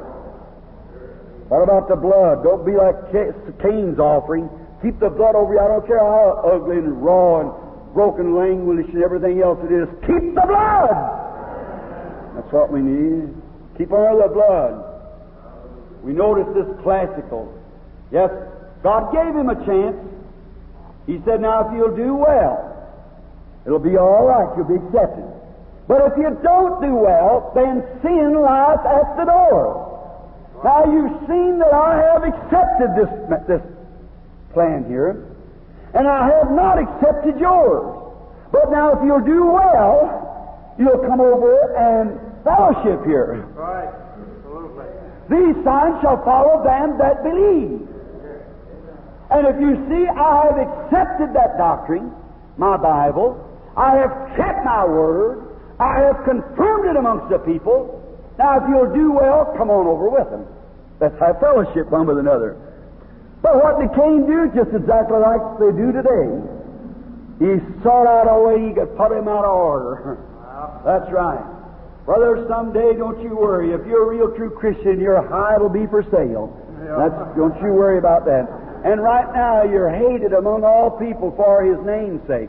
What about the blood? Don't be like Cain's offering. Keep the blood over you. I don't care how ugly and raw and broken language and everything else it is. Keep the blood. That's what we need. Keep on the blood. We notice this classical. Yes, God gave him a chance. He said, now if you'll do well, it'll be all right. You'll be accepted. But if you don't do well, then sin lies at the door. Now you've seen that I have accepted this plan here, and I have not accepted yours. But now if you'll do well, you'll come over and fellowship here. Right. Absolutely. These signs shall follow them that believe. And if you see, I have accepted that doctrine, my Bible. I have kept my word. I have confirmed it amongst the people. Now, if you'll do well, come on over with them. Let's have fellowship one with another. But what did Cain do? Just exactly like they do today. He sought out a way he could put him out of order. That's right. Brother, someday, don't you worry. If you're a real true Christian, your hide will be for sale. Don't you worry about that. And right now, you're hated among all people for His name's sake.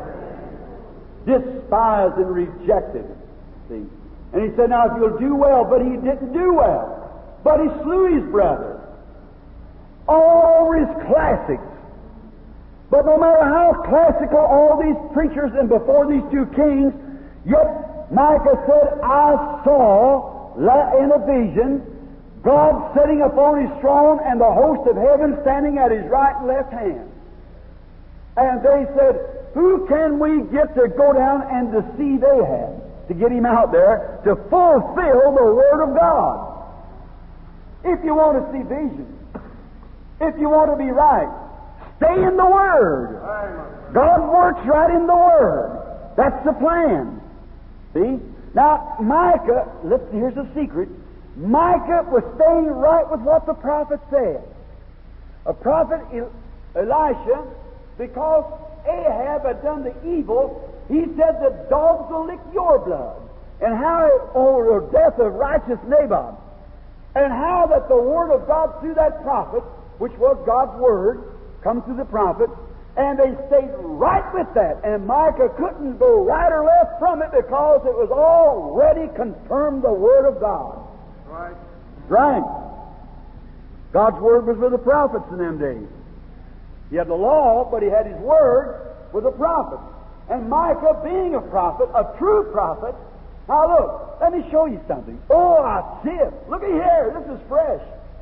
Despised and rejected. See? And he said, now if you'll do well, but he didn't do well. But he slew his brother. All his classics. But no matter how classical all these preachers and before these two kings, yet Micah said, I saw in a vision God sitting upon his throne and the host of heaven standing at his right and left hand. And they said, who can we get to go down and to see Ahab, to get him out there to fulfill the Word of God? If you want to see vision, if you want to be right, stay in the Word. God works right in the Word. That's the plan. See? Now, Micah, here's the secret. Micah was staying right with what the prophet said. A prophet, Elisha, because Ahab had done the evil, he said the dogs will lick your blood. And how, over the death of righteous Naboth, and how that the Word of God through that prophet, which was God's Word, come through the prophet, and they stayed right with that. And Micah couldn't go right or left from it because it was already confirmed the Word of God. Right. Right. God's Word was with the prophets in them days. He had the law, but he had his Word with the prophets. And Micah, being a prophet, a true prophet, now look, let me show you something. Oh, I see it. Look at here. This is fresh.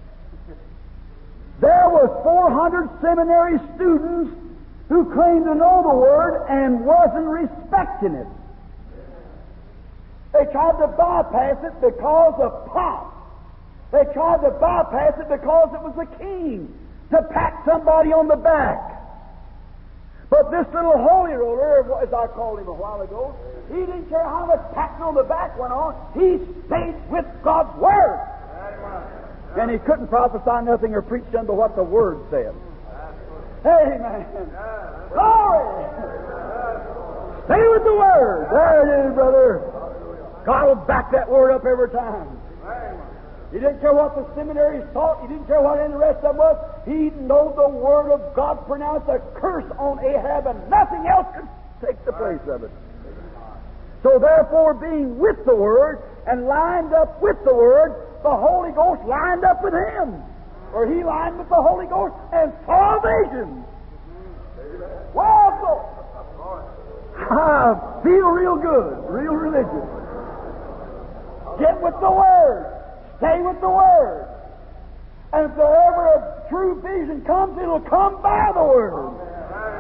There were 400 seminary students who claimed to know the Word and wasn't respecting it. They tried to bypass it because of pomp. They tried to bypass it because it was the king, to pat somebody on the back. But this little holy roller, as I called him a while ago, he didn't care how much patting on the back went on. He stayed with God's Word. And he couldn't prophesy nothing or preach unto what the Word said. Amen. Glory! Stay with the Word. There it is, brother. God will back that Word up every time. He didn't care what the seminaries taught. He didn't care what any of the rest of them was. He knew the Word of God pronounced a curse on Ahab, and nothing else could take the place of it. So therefore, being with the Word and lined up with the Word, the Holy Ghost lined up with him. Or he lined with the Holy Ghost and saw visions. Well, so I feel real good, real religious. Get with the Word. Stay with the Word. And if there ever a true vision comes, it'll come by the Word.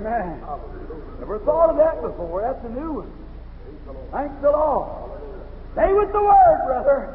Amen. Never thought of that before. That's a new one. Thanks the Lord. Stay with the Word, brother.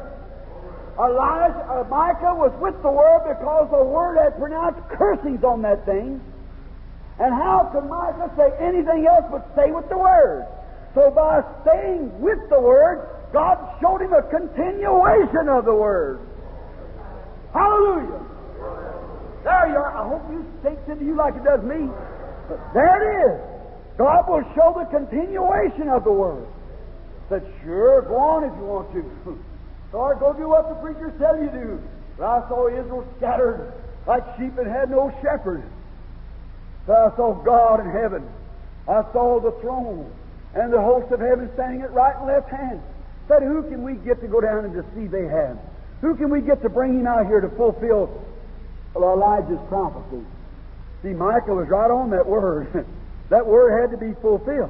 Micah was with the Word because the Word had pronounced cursings on that thing. And how could Micah say anything else but stay with the Word? So by staying with the Word, God showed him a continuation of the Word. Hallelujah. There you are. I hope you sinks into you like it does me. But there it is. God will show the continuation of the Word. Said, sure, go on if you want to. Lord, go do what the preachers tell you to do. But I saw Israel scattered like sheep and had no shepherd. So I saw God in heaven. I saw the throne and the host of heaven standing at right and left hand. Said, who can we get to go down and to see Ahab? Who can we get to bring him out here to fulfill Elijah's prophecy? See, Micah was right on that word. That word had to be fulfilled.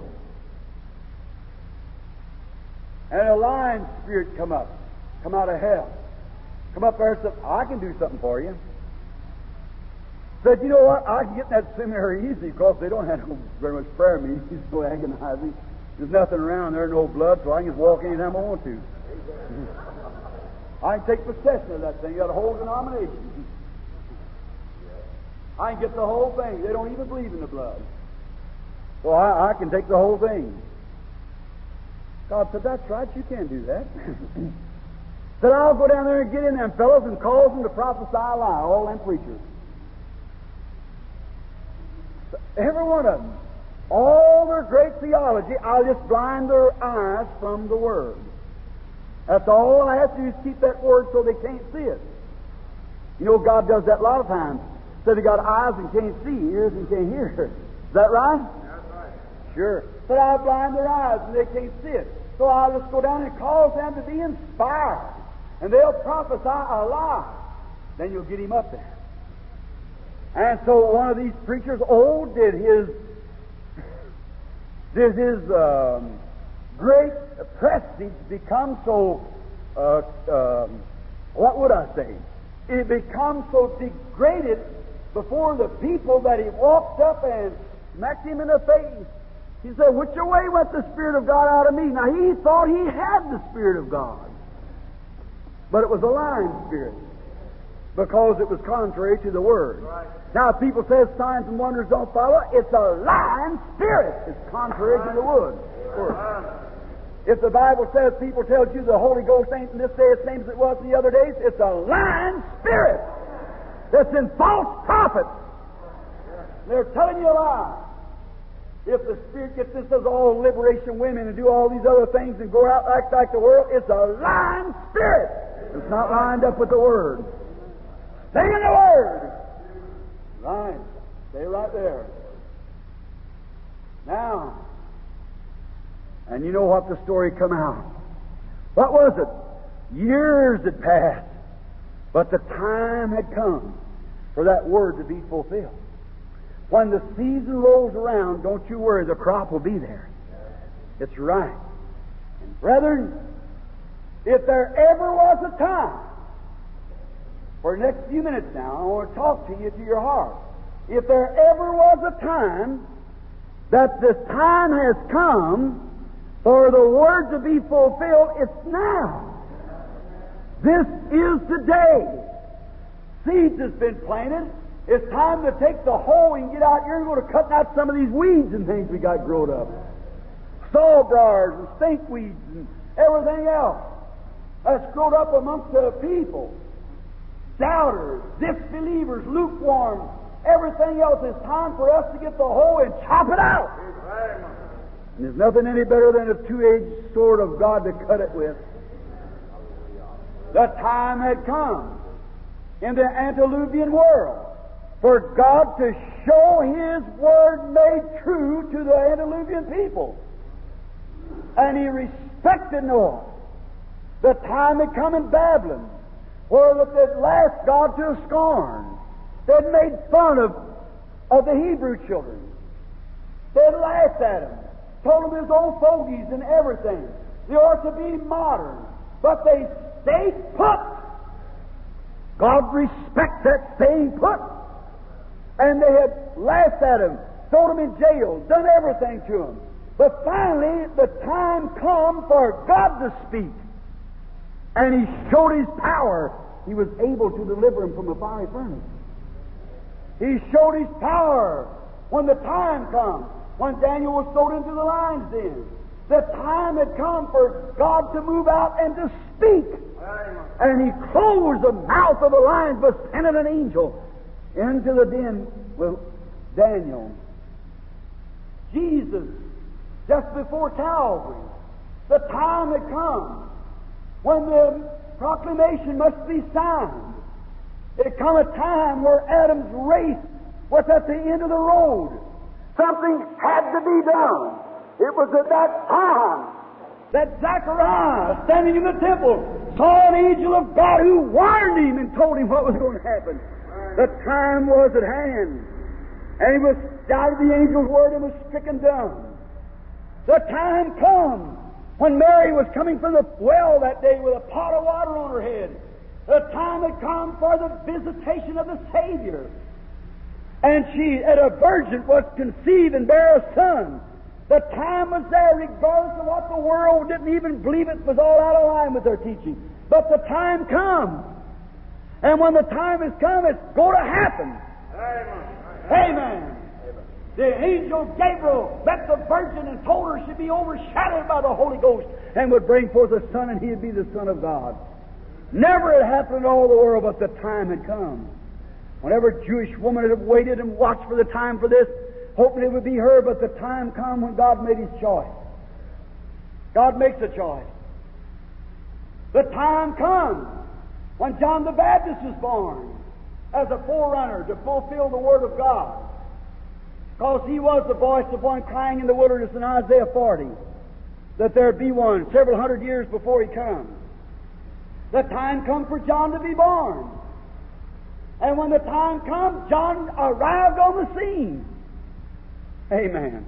And a lion spirit come out of hell. Come up there and said, I can do something for you. Said, you know what? I can get in that seminary easy because they don't have very much prayer meetings. It's so agonizing. There's nothing around there, no blood, so I can just walk anytime I want to. I can take possession of that thing. You got a whole denomination. I can get the whole thing. They don't even believe in the blood. So I can take the whole thing. God said, that's right, you can't do that. Said, I'll go down there and get in them fellows and cause them to prophesy a lie, all them preachers. So every one of them, all their great theology, I'll just blind their eyes from the Word. That's all I have to do is keep that Word so they can't see it. You know, God does that a lot of times. So they got eyes and can't see, ears and can't hear. Is that right? That's right. Sure. But I'll blind their eyes and they can't see it. So I'll just go down and cause them to be inspired. And they'll prophesy a lie. Then you'll get him up there. And so one of these preachers, did his great prestige become so, what would I say? It becomes so degraded before the people that he walked up and smacked him in the face. He said, which way went the Spirit of God out of me? Now, he thought he had the Spirit of God. But it was a lying spirit because it was contrary to the Word. Right. Now, if people say signs and wonders don't follow, it's a lying spirit. It's contrary to the Word. If the Bible says people tells you the Holy Ghost ain't in this day the same as it was in the other days, it's a lying spirit that's in false prophets. They're telling you a lie. If the Spirit gets this as all liberation women and do all these other things and go out like the world, it's a lying spirit. It's not lined up with the Word. Stay in the Word. Right. Stay right there. Now, and you know what the story come out. What was it? Years had passed, but the time had come for that Word to be fulfilled. When the season rolls around, don't you worry, the crop will be there. It's right. And brethren, if there ever was a time, for the next few minutes now, I want to talk to you to your heart. If there ever was a time that the time has come for the Word to be fulfilled, it's now. This is the day. Seeds has been planted. It's time to take the hoe and get out here and go to cutting out some of these weeds and things we got growed up. Sawbriars and stinkweeds and everything else that's growed up amongst the people. Doubters, disbelievers, lukewarm, everything else. It's time for us to get the hoe and chop it out. And there's nothing any better than a two-edged sword of God to cut it with. The time had come in the antediluvian world for God to show His Word made true to the antediluvian people. And He respected Noah. The time had come in Babylon where they'd laughed God to scorn. They'd made fun of the Hebrew children. They'd laughed at them, told them there's old fogies and everything. They ought to be modern. But they stayed put. God respects that staying put. And they had laughed at him thrown them in jail, done everything to them. But finally, the time come for God to speak. And He showed His power. He was able to deliver him from a fiery furnace. He showed His power when the time comes, when Daniel was thrown into the lion's den. The time had come for God to move out and to speak. And He closed the mouth of the lions by sending an angel into the den with Daniel. Jesus, just before Calvary, the time had come when the proclamation must be signed. It come a time where Adam's race was at the end of the road. Something had to be done. It was at that time that Zechariah, standing in the temple, saw an angel of God who warned him and told him what was going to happen. The time was at hand. And he was doubted the angel's word and was stricken dumb. The time come when Mary was coming from the well that day with a pot of water on her head. The time had come for the visitation of the Savior. And she, as a virgin, was conceived and bare a son. The time was there, regardless of what the world didn't even believe it was all out of line with their teaching. But the time come. And when the time has come, it's going to happen. Amen. The angel Gabriel met the virgin and told her she'd be overshadowed by the Holy Ghost and would bring forth a son, and he'd be the Son of God. Never had happened in all the world, but the time had come. Whenever a Jewish woman had waited and watched for the time for this, hoping it would be her, but the time come when God made His choice. God makes a choice. The time comes when John the Baptist was born as a forerunner to fulfill the Word of God. Because he was the voice of one crying in the wilderness in Isaiah 40, that there be one several hundred years before he comes. The time comes for John to be born. And when the time comes, John arrived on the scene. Amen.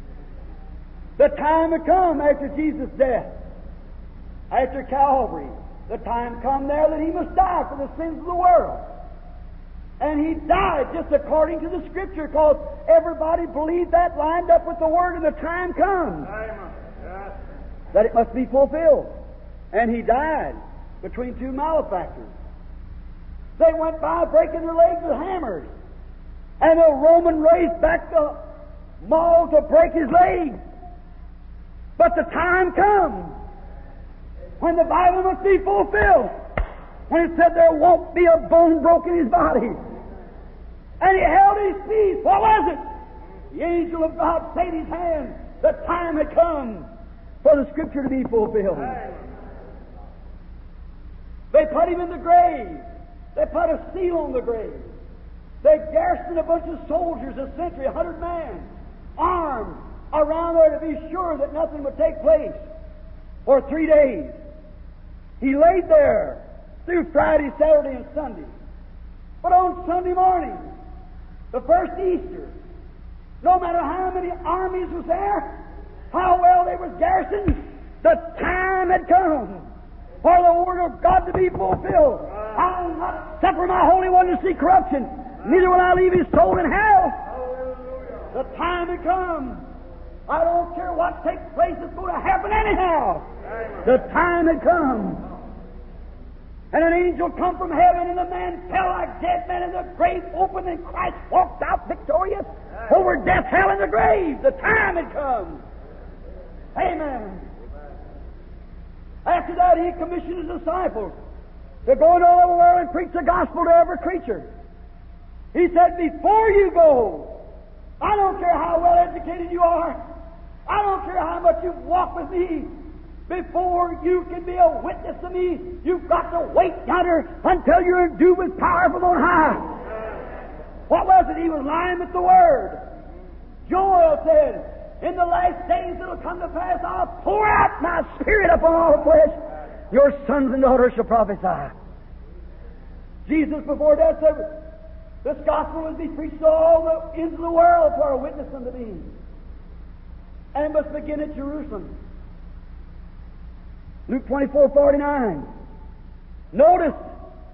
The time had come after Jesus' death, after Calvary. The time come there that He must die for the sins of the world. And He died just according to the Scripture, because everybody believed that lined up with the Word, and the time comes that it must be fulfilled. And He died between two malefactors. They went by breaking their legs with hammers, and the Roman raised back the maul to break his legs. But the time comes when the Bible must be fulfilled, when it said there won't be a bone broken in his body. And he held his peace. What was it? The angel of God stayed his hand. The time had come for the Scripture to be fulfilled. They put him in the grave. They put a seal on the grave. They garrisoned a bunch of soldiers, a sentry, 100 men, armed around there to be sure that nothing would take place for 3 days. He laid there through Friday, Saturday, and Sunday. But on Sunday morning, the first Easter, no matter how many armies was there, how well they was garrisoned, the time had come for the Word of God to be fulfilled. I'll not suffer my Holy One to see corruption, neither will I leave his soul in hell. The time had come. I don't care what takes place, it's going to happen anyhow. The time had come. And an angel come from heaven, and the man fell like dead men, and the grave opened, and Christ walked out victorious over death, hell, and the grave. The time had come. Amen. After that, He commissioned His disciples to go into all the world and preach the gospel to every creature. He said, before you go, I don't care how well educated you are, I don't care how much you've walked with me, before you can be a witness to me, you've got to wait yonder until you're endued with power from on high. What was it? He was lying with the Word. Joel said, in the last days it'll come to pass, I'll pour out my Spirit upon all flesh. Your sons and daughters shall prophesy. Jesus before death said, this gospel must be preached to all the ends of the world for a witness unto me. And it must begin at Jerusalem. Luke 24:49. Notice,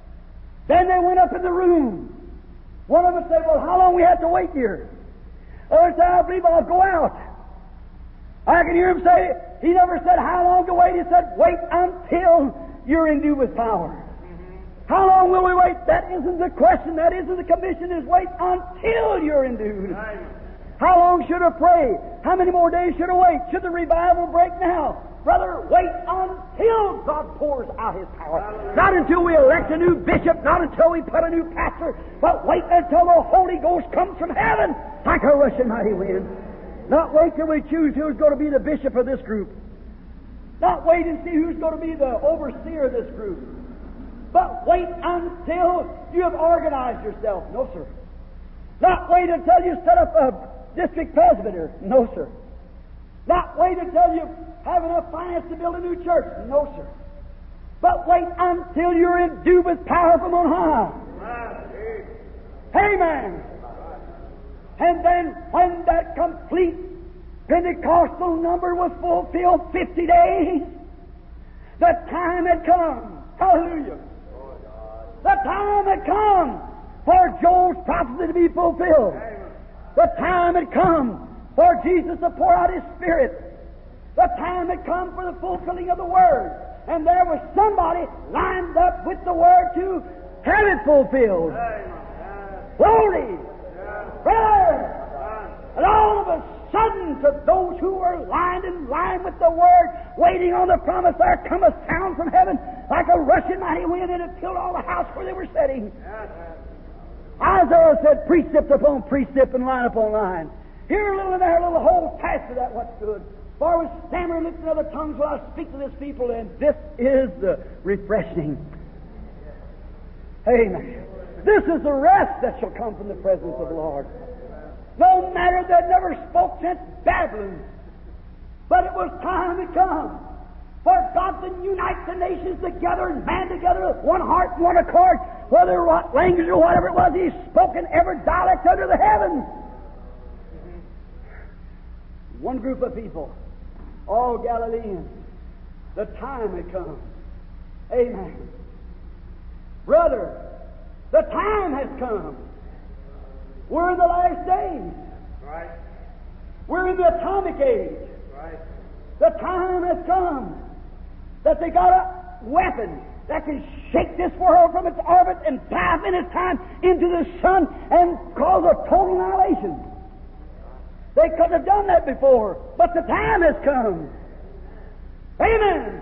then they went up in the room. One of them said, well, how long we have to wait here? Or say, I believe I'll go out. I can hear him say, he never said how long to wait. He said, wait until you're endued with power. How long will we wait? That isn't the question. That isn't the commission. Is wait until you're endued. How long should I pray? How many more days should I wait? Should the revival break now? Brother, wait until God pours out His power. Not until we elect a new bishop, not until we put a new pastor, but wait until the Holy Ghost comes from heaven like a rushing mighty wind. Not wait till we choose who's going to be the bishop of this group. Not wait and see who's going to be the overseer of this group. But wait until you have organized yourself. No, sir. Not wait until you set up a district presbyter. No, sir. Not wait until you have enough finance to build a new church. No, sir. But wait until you're endued with power from on high. Amen. And then when that complete Pentecostal number was fulfilled, 50 days, the time had come. Hallelujah. The time had come for Joel's prophecy to be fulfilled. The time had come for Jesus to pour out His Spirit. The time had come for the fulfilling of the Word. And there was somebody lined up with the Word to have it fulfilled. Glory! Brother! And all of a sudden, to those who were lined in line with the Word, waiting on the promise, there come a sound from heaven like a rushing mighty wind, and it filled all the house where they were sitting. Isaiah said, precept upon precept and line upon line. Here a little and there a little, the whole task of that what stood. For I was stammering lips in other tongues while I speak to this people, and this is the refreshing. Amen. This is the rest that shall come from the presence of the Lord. No matter that never spoke since Babylon, but it was time to come for God to unite the nations together and man together with one heart and one accord, whether what language or whatever it was, He spoke in every dialect under the heavens. One group of people, all Galileans, the time had come. Amen. Brother, the time has come. We're in the last days. Right. We're in the atomic age. Right. The time has come that they got a weapon that can shake this world from its orbit and dive in its time into the sun and cause a total annihilation. They couldn't have done that before, but the time has come. Amen.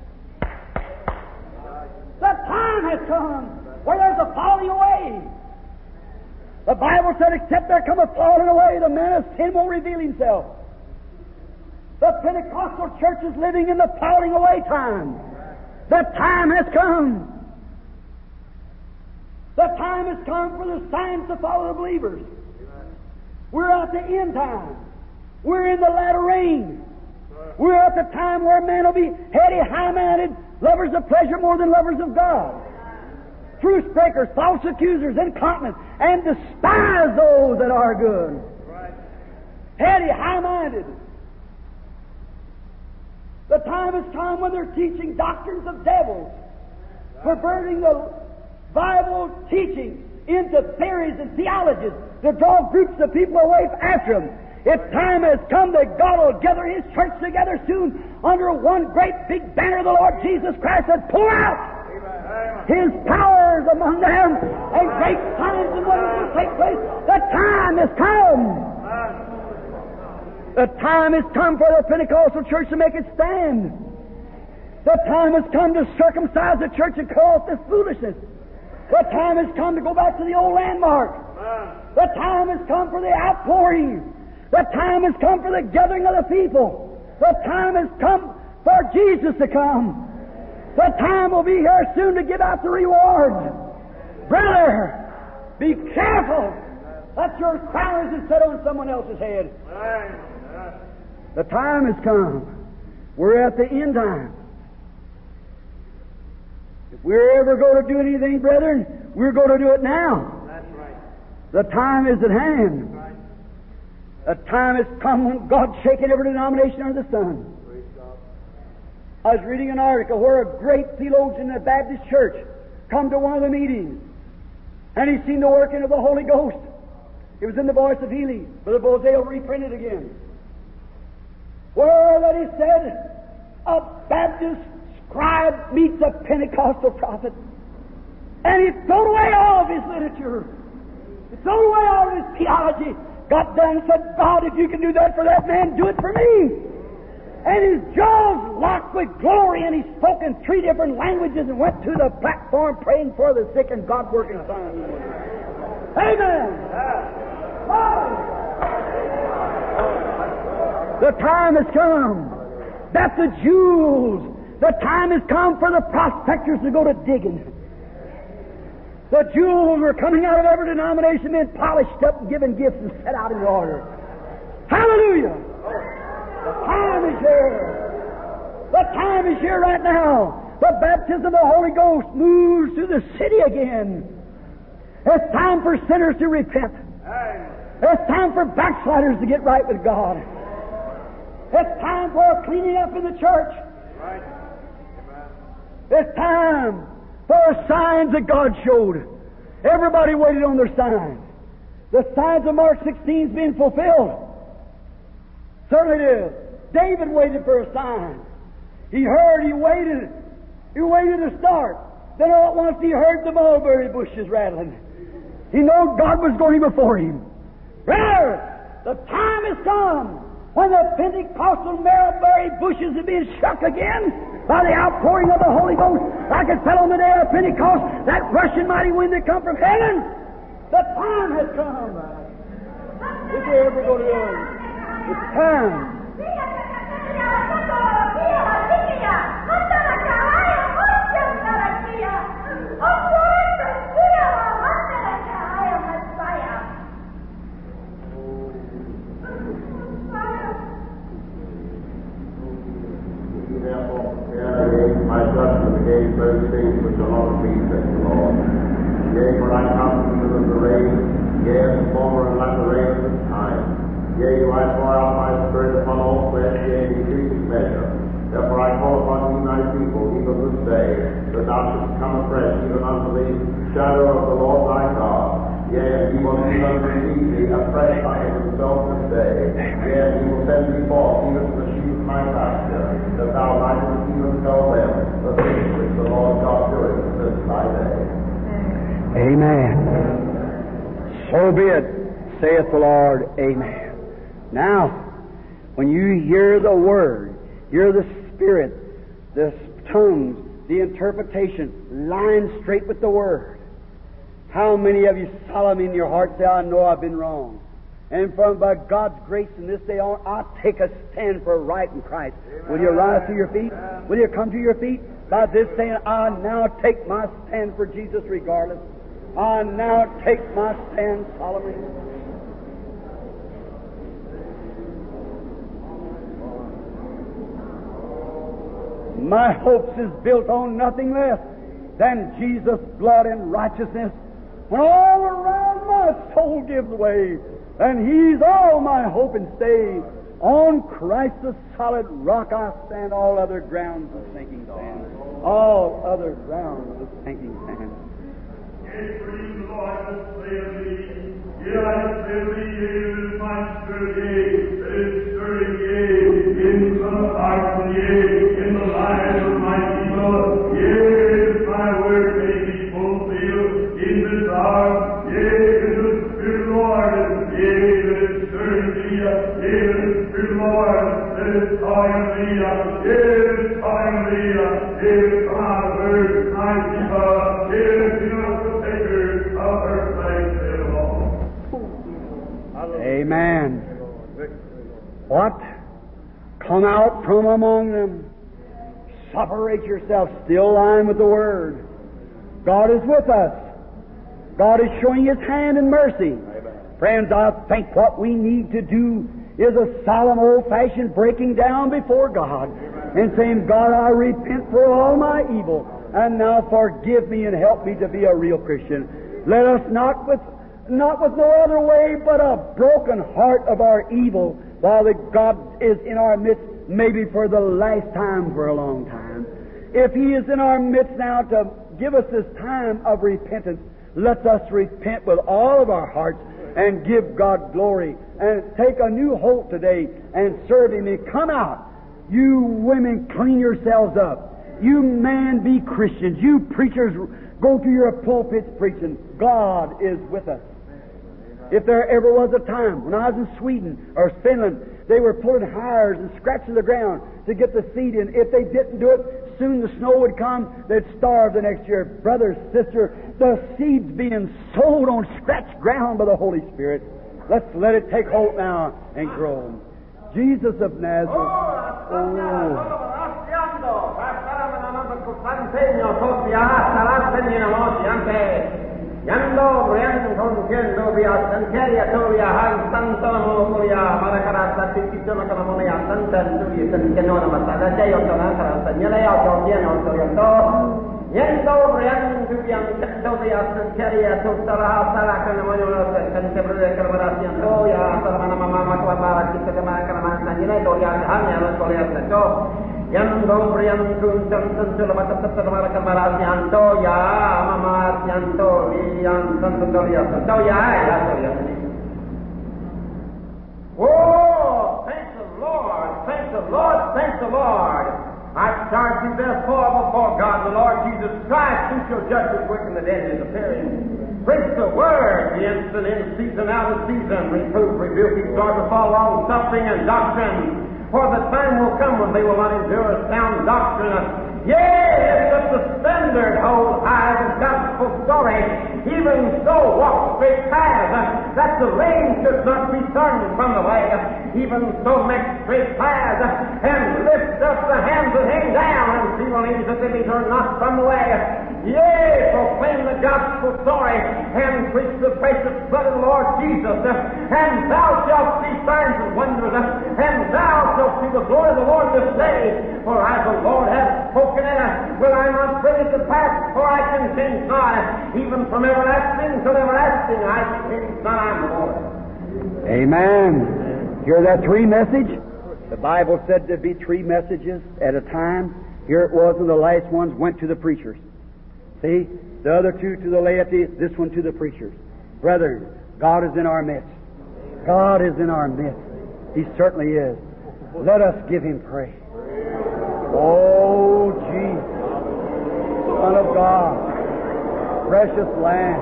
The time has come where there's a falling away. The Bible said, except there come a falling away, the man of sin will reveal himself. The Pentecostal church is living in the falling away time. The time has come. The time has come for the signs to follow the believers. We're at the end time. We're in the latter rain. We're at the time where men will be heady, high-minded, lovers of pleasure more than lovers of God. Truce breakers, false accusers, incontinent, and despise those that are good. Heady, high-minded. The time has come when they're teaching doctrines of devils, perverting the Bible teaching into theories and theologies to draw groups of people away after them. Its time has come that God will gather His church together soon under one great big banner of the Lord Jesus Christ and pour out His powers among them, and great signs and wonders will take place. The time has come. The time has come for the Pentecostal church to make its stand. The time has come to circumcise the church and call it this foolishness. The time has come to go back to the old landmark. The time has come for the outpouring. The time has come for the gathering of the people. The time has come for Jesus to come. The time will be here soon to give out the rewards. Brother, be careful that your crown isn't set on someone else's head. The time has come. We're at the end time. If we're ever going to do anything, brethren, we're going to do it now. That's right. The time is at hand. Right. The time has come when God's shaken every denomination under the sun. I was reading an article where a great theologian in the Baptist church come to one of the meetings, and he seen the working of the Holy Ghost. It was in the voice of Healy. Brother Bozale reprinted again. Where that he said, a Baptist scribe meets a Pentecostal prophet. And he threw away all of his literature. He threw away all of his theology. Got down and said, God, if you can do that for that man, do it for me. And his jaws locked with glory, and he spoke in 3 different languages and went to the platform praying for the sick, and God working signs. Amen. The time has come that the Jews, the time has come for the prospectors to go to digging. The jewels are coming out of every denomination, being polished up and given gifts and set out in order. Hallelujah! The time is here. The time is here right now. The baptism of the Holy Ghost moves through the city again. It's time for sinners to repent. It's time for backsliders to get right with God. It's time for a cleaning up in the church. It's time for signs that God showed. Everybody waited on their signs. The signs of Mark 16 is being fulfilled. Certainly it is. David waited for a sign. He heard, he waited. He waited to start. Then all at once he heard the mulberry bushes rattling. He knew God was going before him. Brother, the time has come when the Pentecostal mulberry bushes are being shook again by the outpouring of the Holy Ghost, like it fell on the day of Pentecost, that rushing mighty wind that come from heaven. The time has come. If we ever go to it, it's time. My judgment against those things which are not of me, says the Lord. Yea, for I come to you as the rain, yea, as the former and latter rain of this time. Yea, do I pour out my spirit upon all flesh, yea, in increasing measure. Therefore I call upon you, my people, even this day, that thou shouldst come afresh, even unto the shadow of the Lord thy God. Yea, and he will even receive thee afresh unto himself this day. Yea, and he will send thee forth even to the sheep of my pasture, that thou mightest even tell them the things which the Lord God doeth this thy day. Amen. So be it, saith the Lord. Amen. Now, when you hear the Word, hear the Spirit, the tongues, the interpretation, line straight with the Word. How many of you solemn in your heart say, I know I've been wrong. And from by God's grace from this day on, I'll take a stand for right in Christ. Amen. Will you rise to your feet? Will you come to your feet? By this day, I now take my stand for Jesus regardless. I now take my stand solemnly. My hopes is built on nothing less than Jesus' blood and righteousness. When all around my soul gives way, and He's all my hope and stay. On Christ the solid rock I stand, all other grounds of sinking sand. All other grounds of sinking sand. Yea, for you, the Lord, that say of thee, yea, I say of thee, yea, it is my spirit, yea, that is stirring, yea, in some hearts, and yea, in the lives of my people, yea, if my word may be fulfilled in this hour, yea, in the Spirit, Lord, yea, that is stirring thee, yea, the Spirit, Lord, that is calling thee, yea, that is calling thee, yea, my word, my people, yea, do not forsake of her place thereof. Amen. What? Come out from among them. Separate yourself, still line with the Word. God is with us. God is showing His hand in mercy. Friends, I think what we need to do is a solemn old-fashioned breaking down before God and saying, God, I repent for all my evil, and now forgive me and help me to be a real Christian. Let us not with no other way but a broken heart of our evil, while that God is in our midst, maybe for the last time for a long time. If He is in our midst now to give us this time of repentance, let us repent with all of our hearts and give God glory and take a new hope today and serve Him. And come out. You women, clean yourselves up. You men, be Christians. You preachers, go to your pulpits preaching. God is with us. If there ever was a time when I was in Sweden or Finland, they were pulling hires and scratching the ground to get the seed in. If they didn't do it, soon the snow would come. They'd starve the next year. Brother, sister, the seed's being sowed on scratched ground by the Holy Spirit. Let's let it take hold now and grow. Jesus of Nazareth. Yando brian contiendo via santeria toria han santo moria maracarata tikitono kana monia santa tuya sankenona masada jayo tona kara sanyala ya jotiano toriando yendo brian tubian santo via santeria totara sala kana monia sante brede karmarasian toya sarmana mama makwala kita kana masanyala toria hanya toria santo Yando brian kuntan santo matata mara kamara yanto ya mama yanto yan santo ya santo ya ya. Oh, thank the Lord, thank the Lord, thank the Lord. I charge you therefore before God the Lord Jesus Christ, who shall judge the quick and the dead is appearing. Preach the word, the instant in season, out of season, reproof, rebuke, exhort with all long suffering and doctrine. For the time will come when they will not endure sound doctrine. Yea, lift up the standard, hold high the gospel story. Even so walk straight paths, that the rain should not be turned from the way. Even so make straight paths, and lift up the hands that hang down, and see the knees that they be turned not from the way. Yea, proclaim the gospel story, and preach the precious blood of the Lord Jesus, and thou shalt see signs and wonders, and thou shalt see the glory of the Lord this day. For as the Lord hath spoken it, will I not bring it to pass? For I can change not, even from everlasting to everlasting, I change not, I am the Lord. Amen. Hear that tree message? The Bible said there'd be 3 messages at a time. Here it was, and the last ones went to the preachers. See? The other 2 to the laity, this one to the preachers. Brethren, God is in our midst. God is in our midst. He certainly is. Let us give Him praise. Oh, Jesus, Son of God, precious Lamb.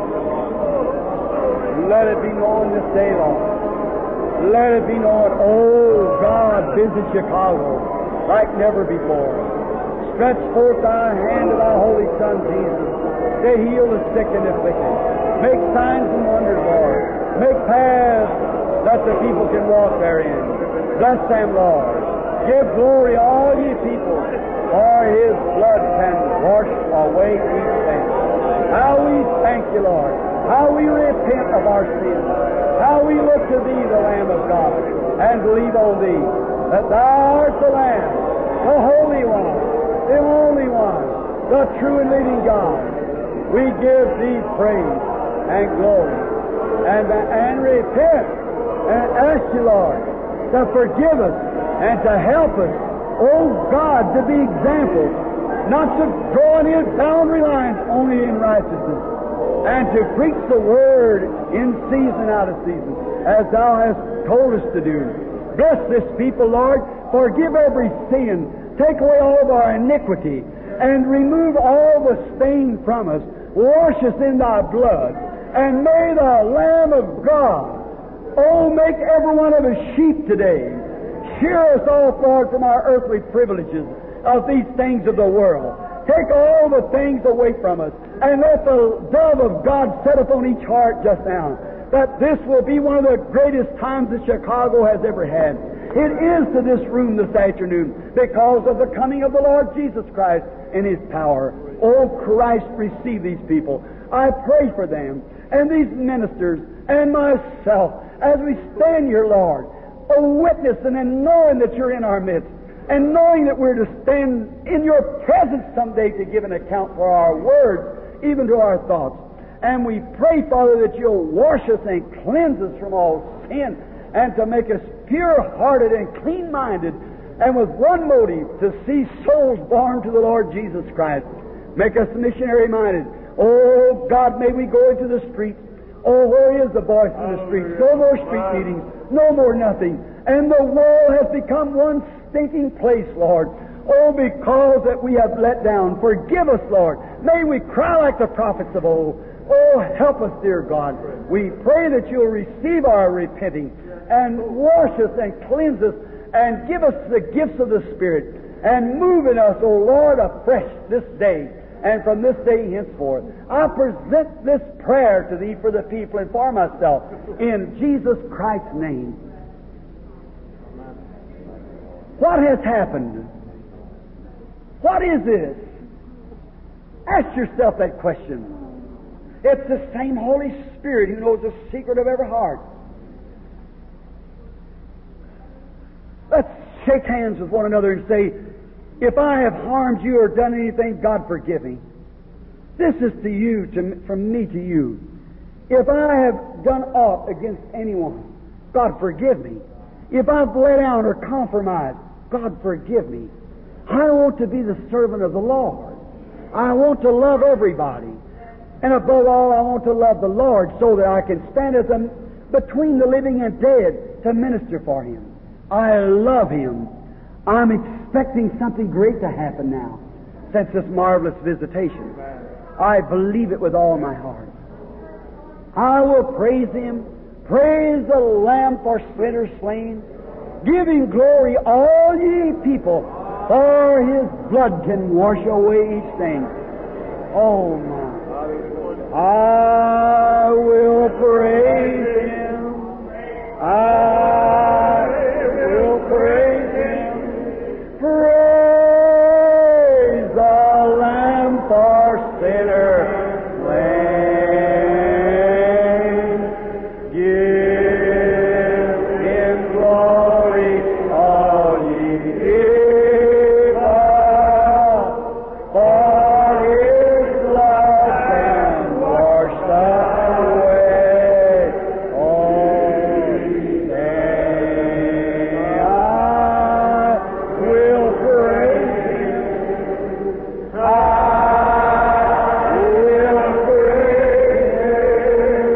Let it be known this day, Lord. Let it be known, oh God, visit Chicago like never before. Stretch forth thy hand to thy holy Son, Jesus, to heal the sick and afflicted. Make signs and wonders, Lord. Make paths that the people can walk therein. Bless them, Lord. Give glory, all ye people, for His blood can wash away each sin. How we thank you, Lord. How we repent of our sins. How we look to Thee, the Lamb of God, and believe on Thee, that Thou art the Lamb, the Holy One, the only One, the true and living God. We give Thee praise and glory, and repent, and ask you, Lord, to forgive us and to help us, oh God, to be examples, not to draw in boundary lines, only in righteousness, and to preach the Word in season, out of season, as Thou hast told us to do. Bless this people, Lord. Forgive every sin. Take away all of our iniquity, and remove all the stain from us. Wash us in Thy blood, and may the Lamb of God, oh, make every one of us sheep today. Shear us off, Lord, from our earthly privileges of these things of the world. Take all the things away from us, and let the dove of God set upon each heart just now, that this will be one of the greatest times that Chicago has ever had. It is to this room this afternoon because of the coming of the Lord Jesus Christ in His power. Oh, Christ, receive these people. I pray for them, and these ministers, and myself, as we stand here, Lord, a witness, and then knowing that You're in our midst, and knowing that we're to stand in Your presence someday to give an account for our words, even to our thoughts. And we pray, Father, that You'll wash us and cleanse us from all sin, and to make us pure-hearted and clean-minded, and with one motive, to see souls born to the Lord Jesus Christ. Make us missionary-minded. Oh, God, may we go into the streets, Oh, where is the voice in the streets? No more street meetings. No more nothing. And the world has become one stinking place, Lord. Oh, because that we have let down. Forgive us, Lord. May we cry like the prophets of old. Oh, help us, dear God. We pray that you'll receive our repenting and wash us and cleanse us and give us the gifts of the Spirit and move in us, O Lord, afresh this day and from this day henceforth. I present this prayer to Thee for the people and for myself in Jesus Christ's name. What has happened? What is this? Ask yourself that question. It's the same Holy Spirit who knows the secret of every heart. Let's shake hands with one another and say, if I have harmed you or done anything, God forgive me. This is to you, from me to you. If I have done aught against anyone, God forgive me. If I've let down or compromised, God forgive me. I want to be the servant of the Lord. I want to love everybody. And above all, I want to love the Lord so that I can stand as between the living and dead to minister for Him. I love Him. I'm expecting something great to happen now since this marvelous visitation. I believe it with all my heart. I will praise Him. Praise the Lamb for sinners slain. Give Him glory, all ye people, for His blood can wash away each thing. Oh my. I will praise Him. I will praise Him. Praise the Lamb for sinners slain. Give Him glory, all ye people, for His blood can wash away all sin. I will praise Him. I will praise Him.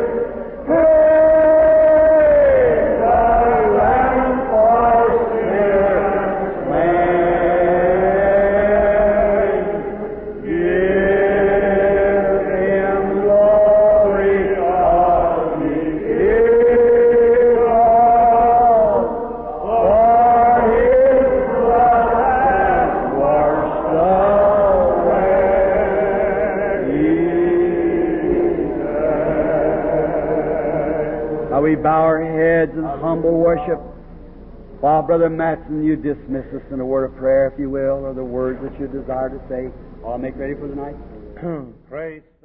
Praise the Lamb for sinners slain. Give Him glory, all ye people, for His blood has washed away each. Now we bow our heads in humble worship while Brother Matson, you dismiss us in a word of prayer, if you will, or the words that you desire to say. I'll make ready for the night. Praise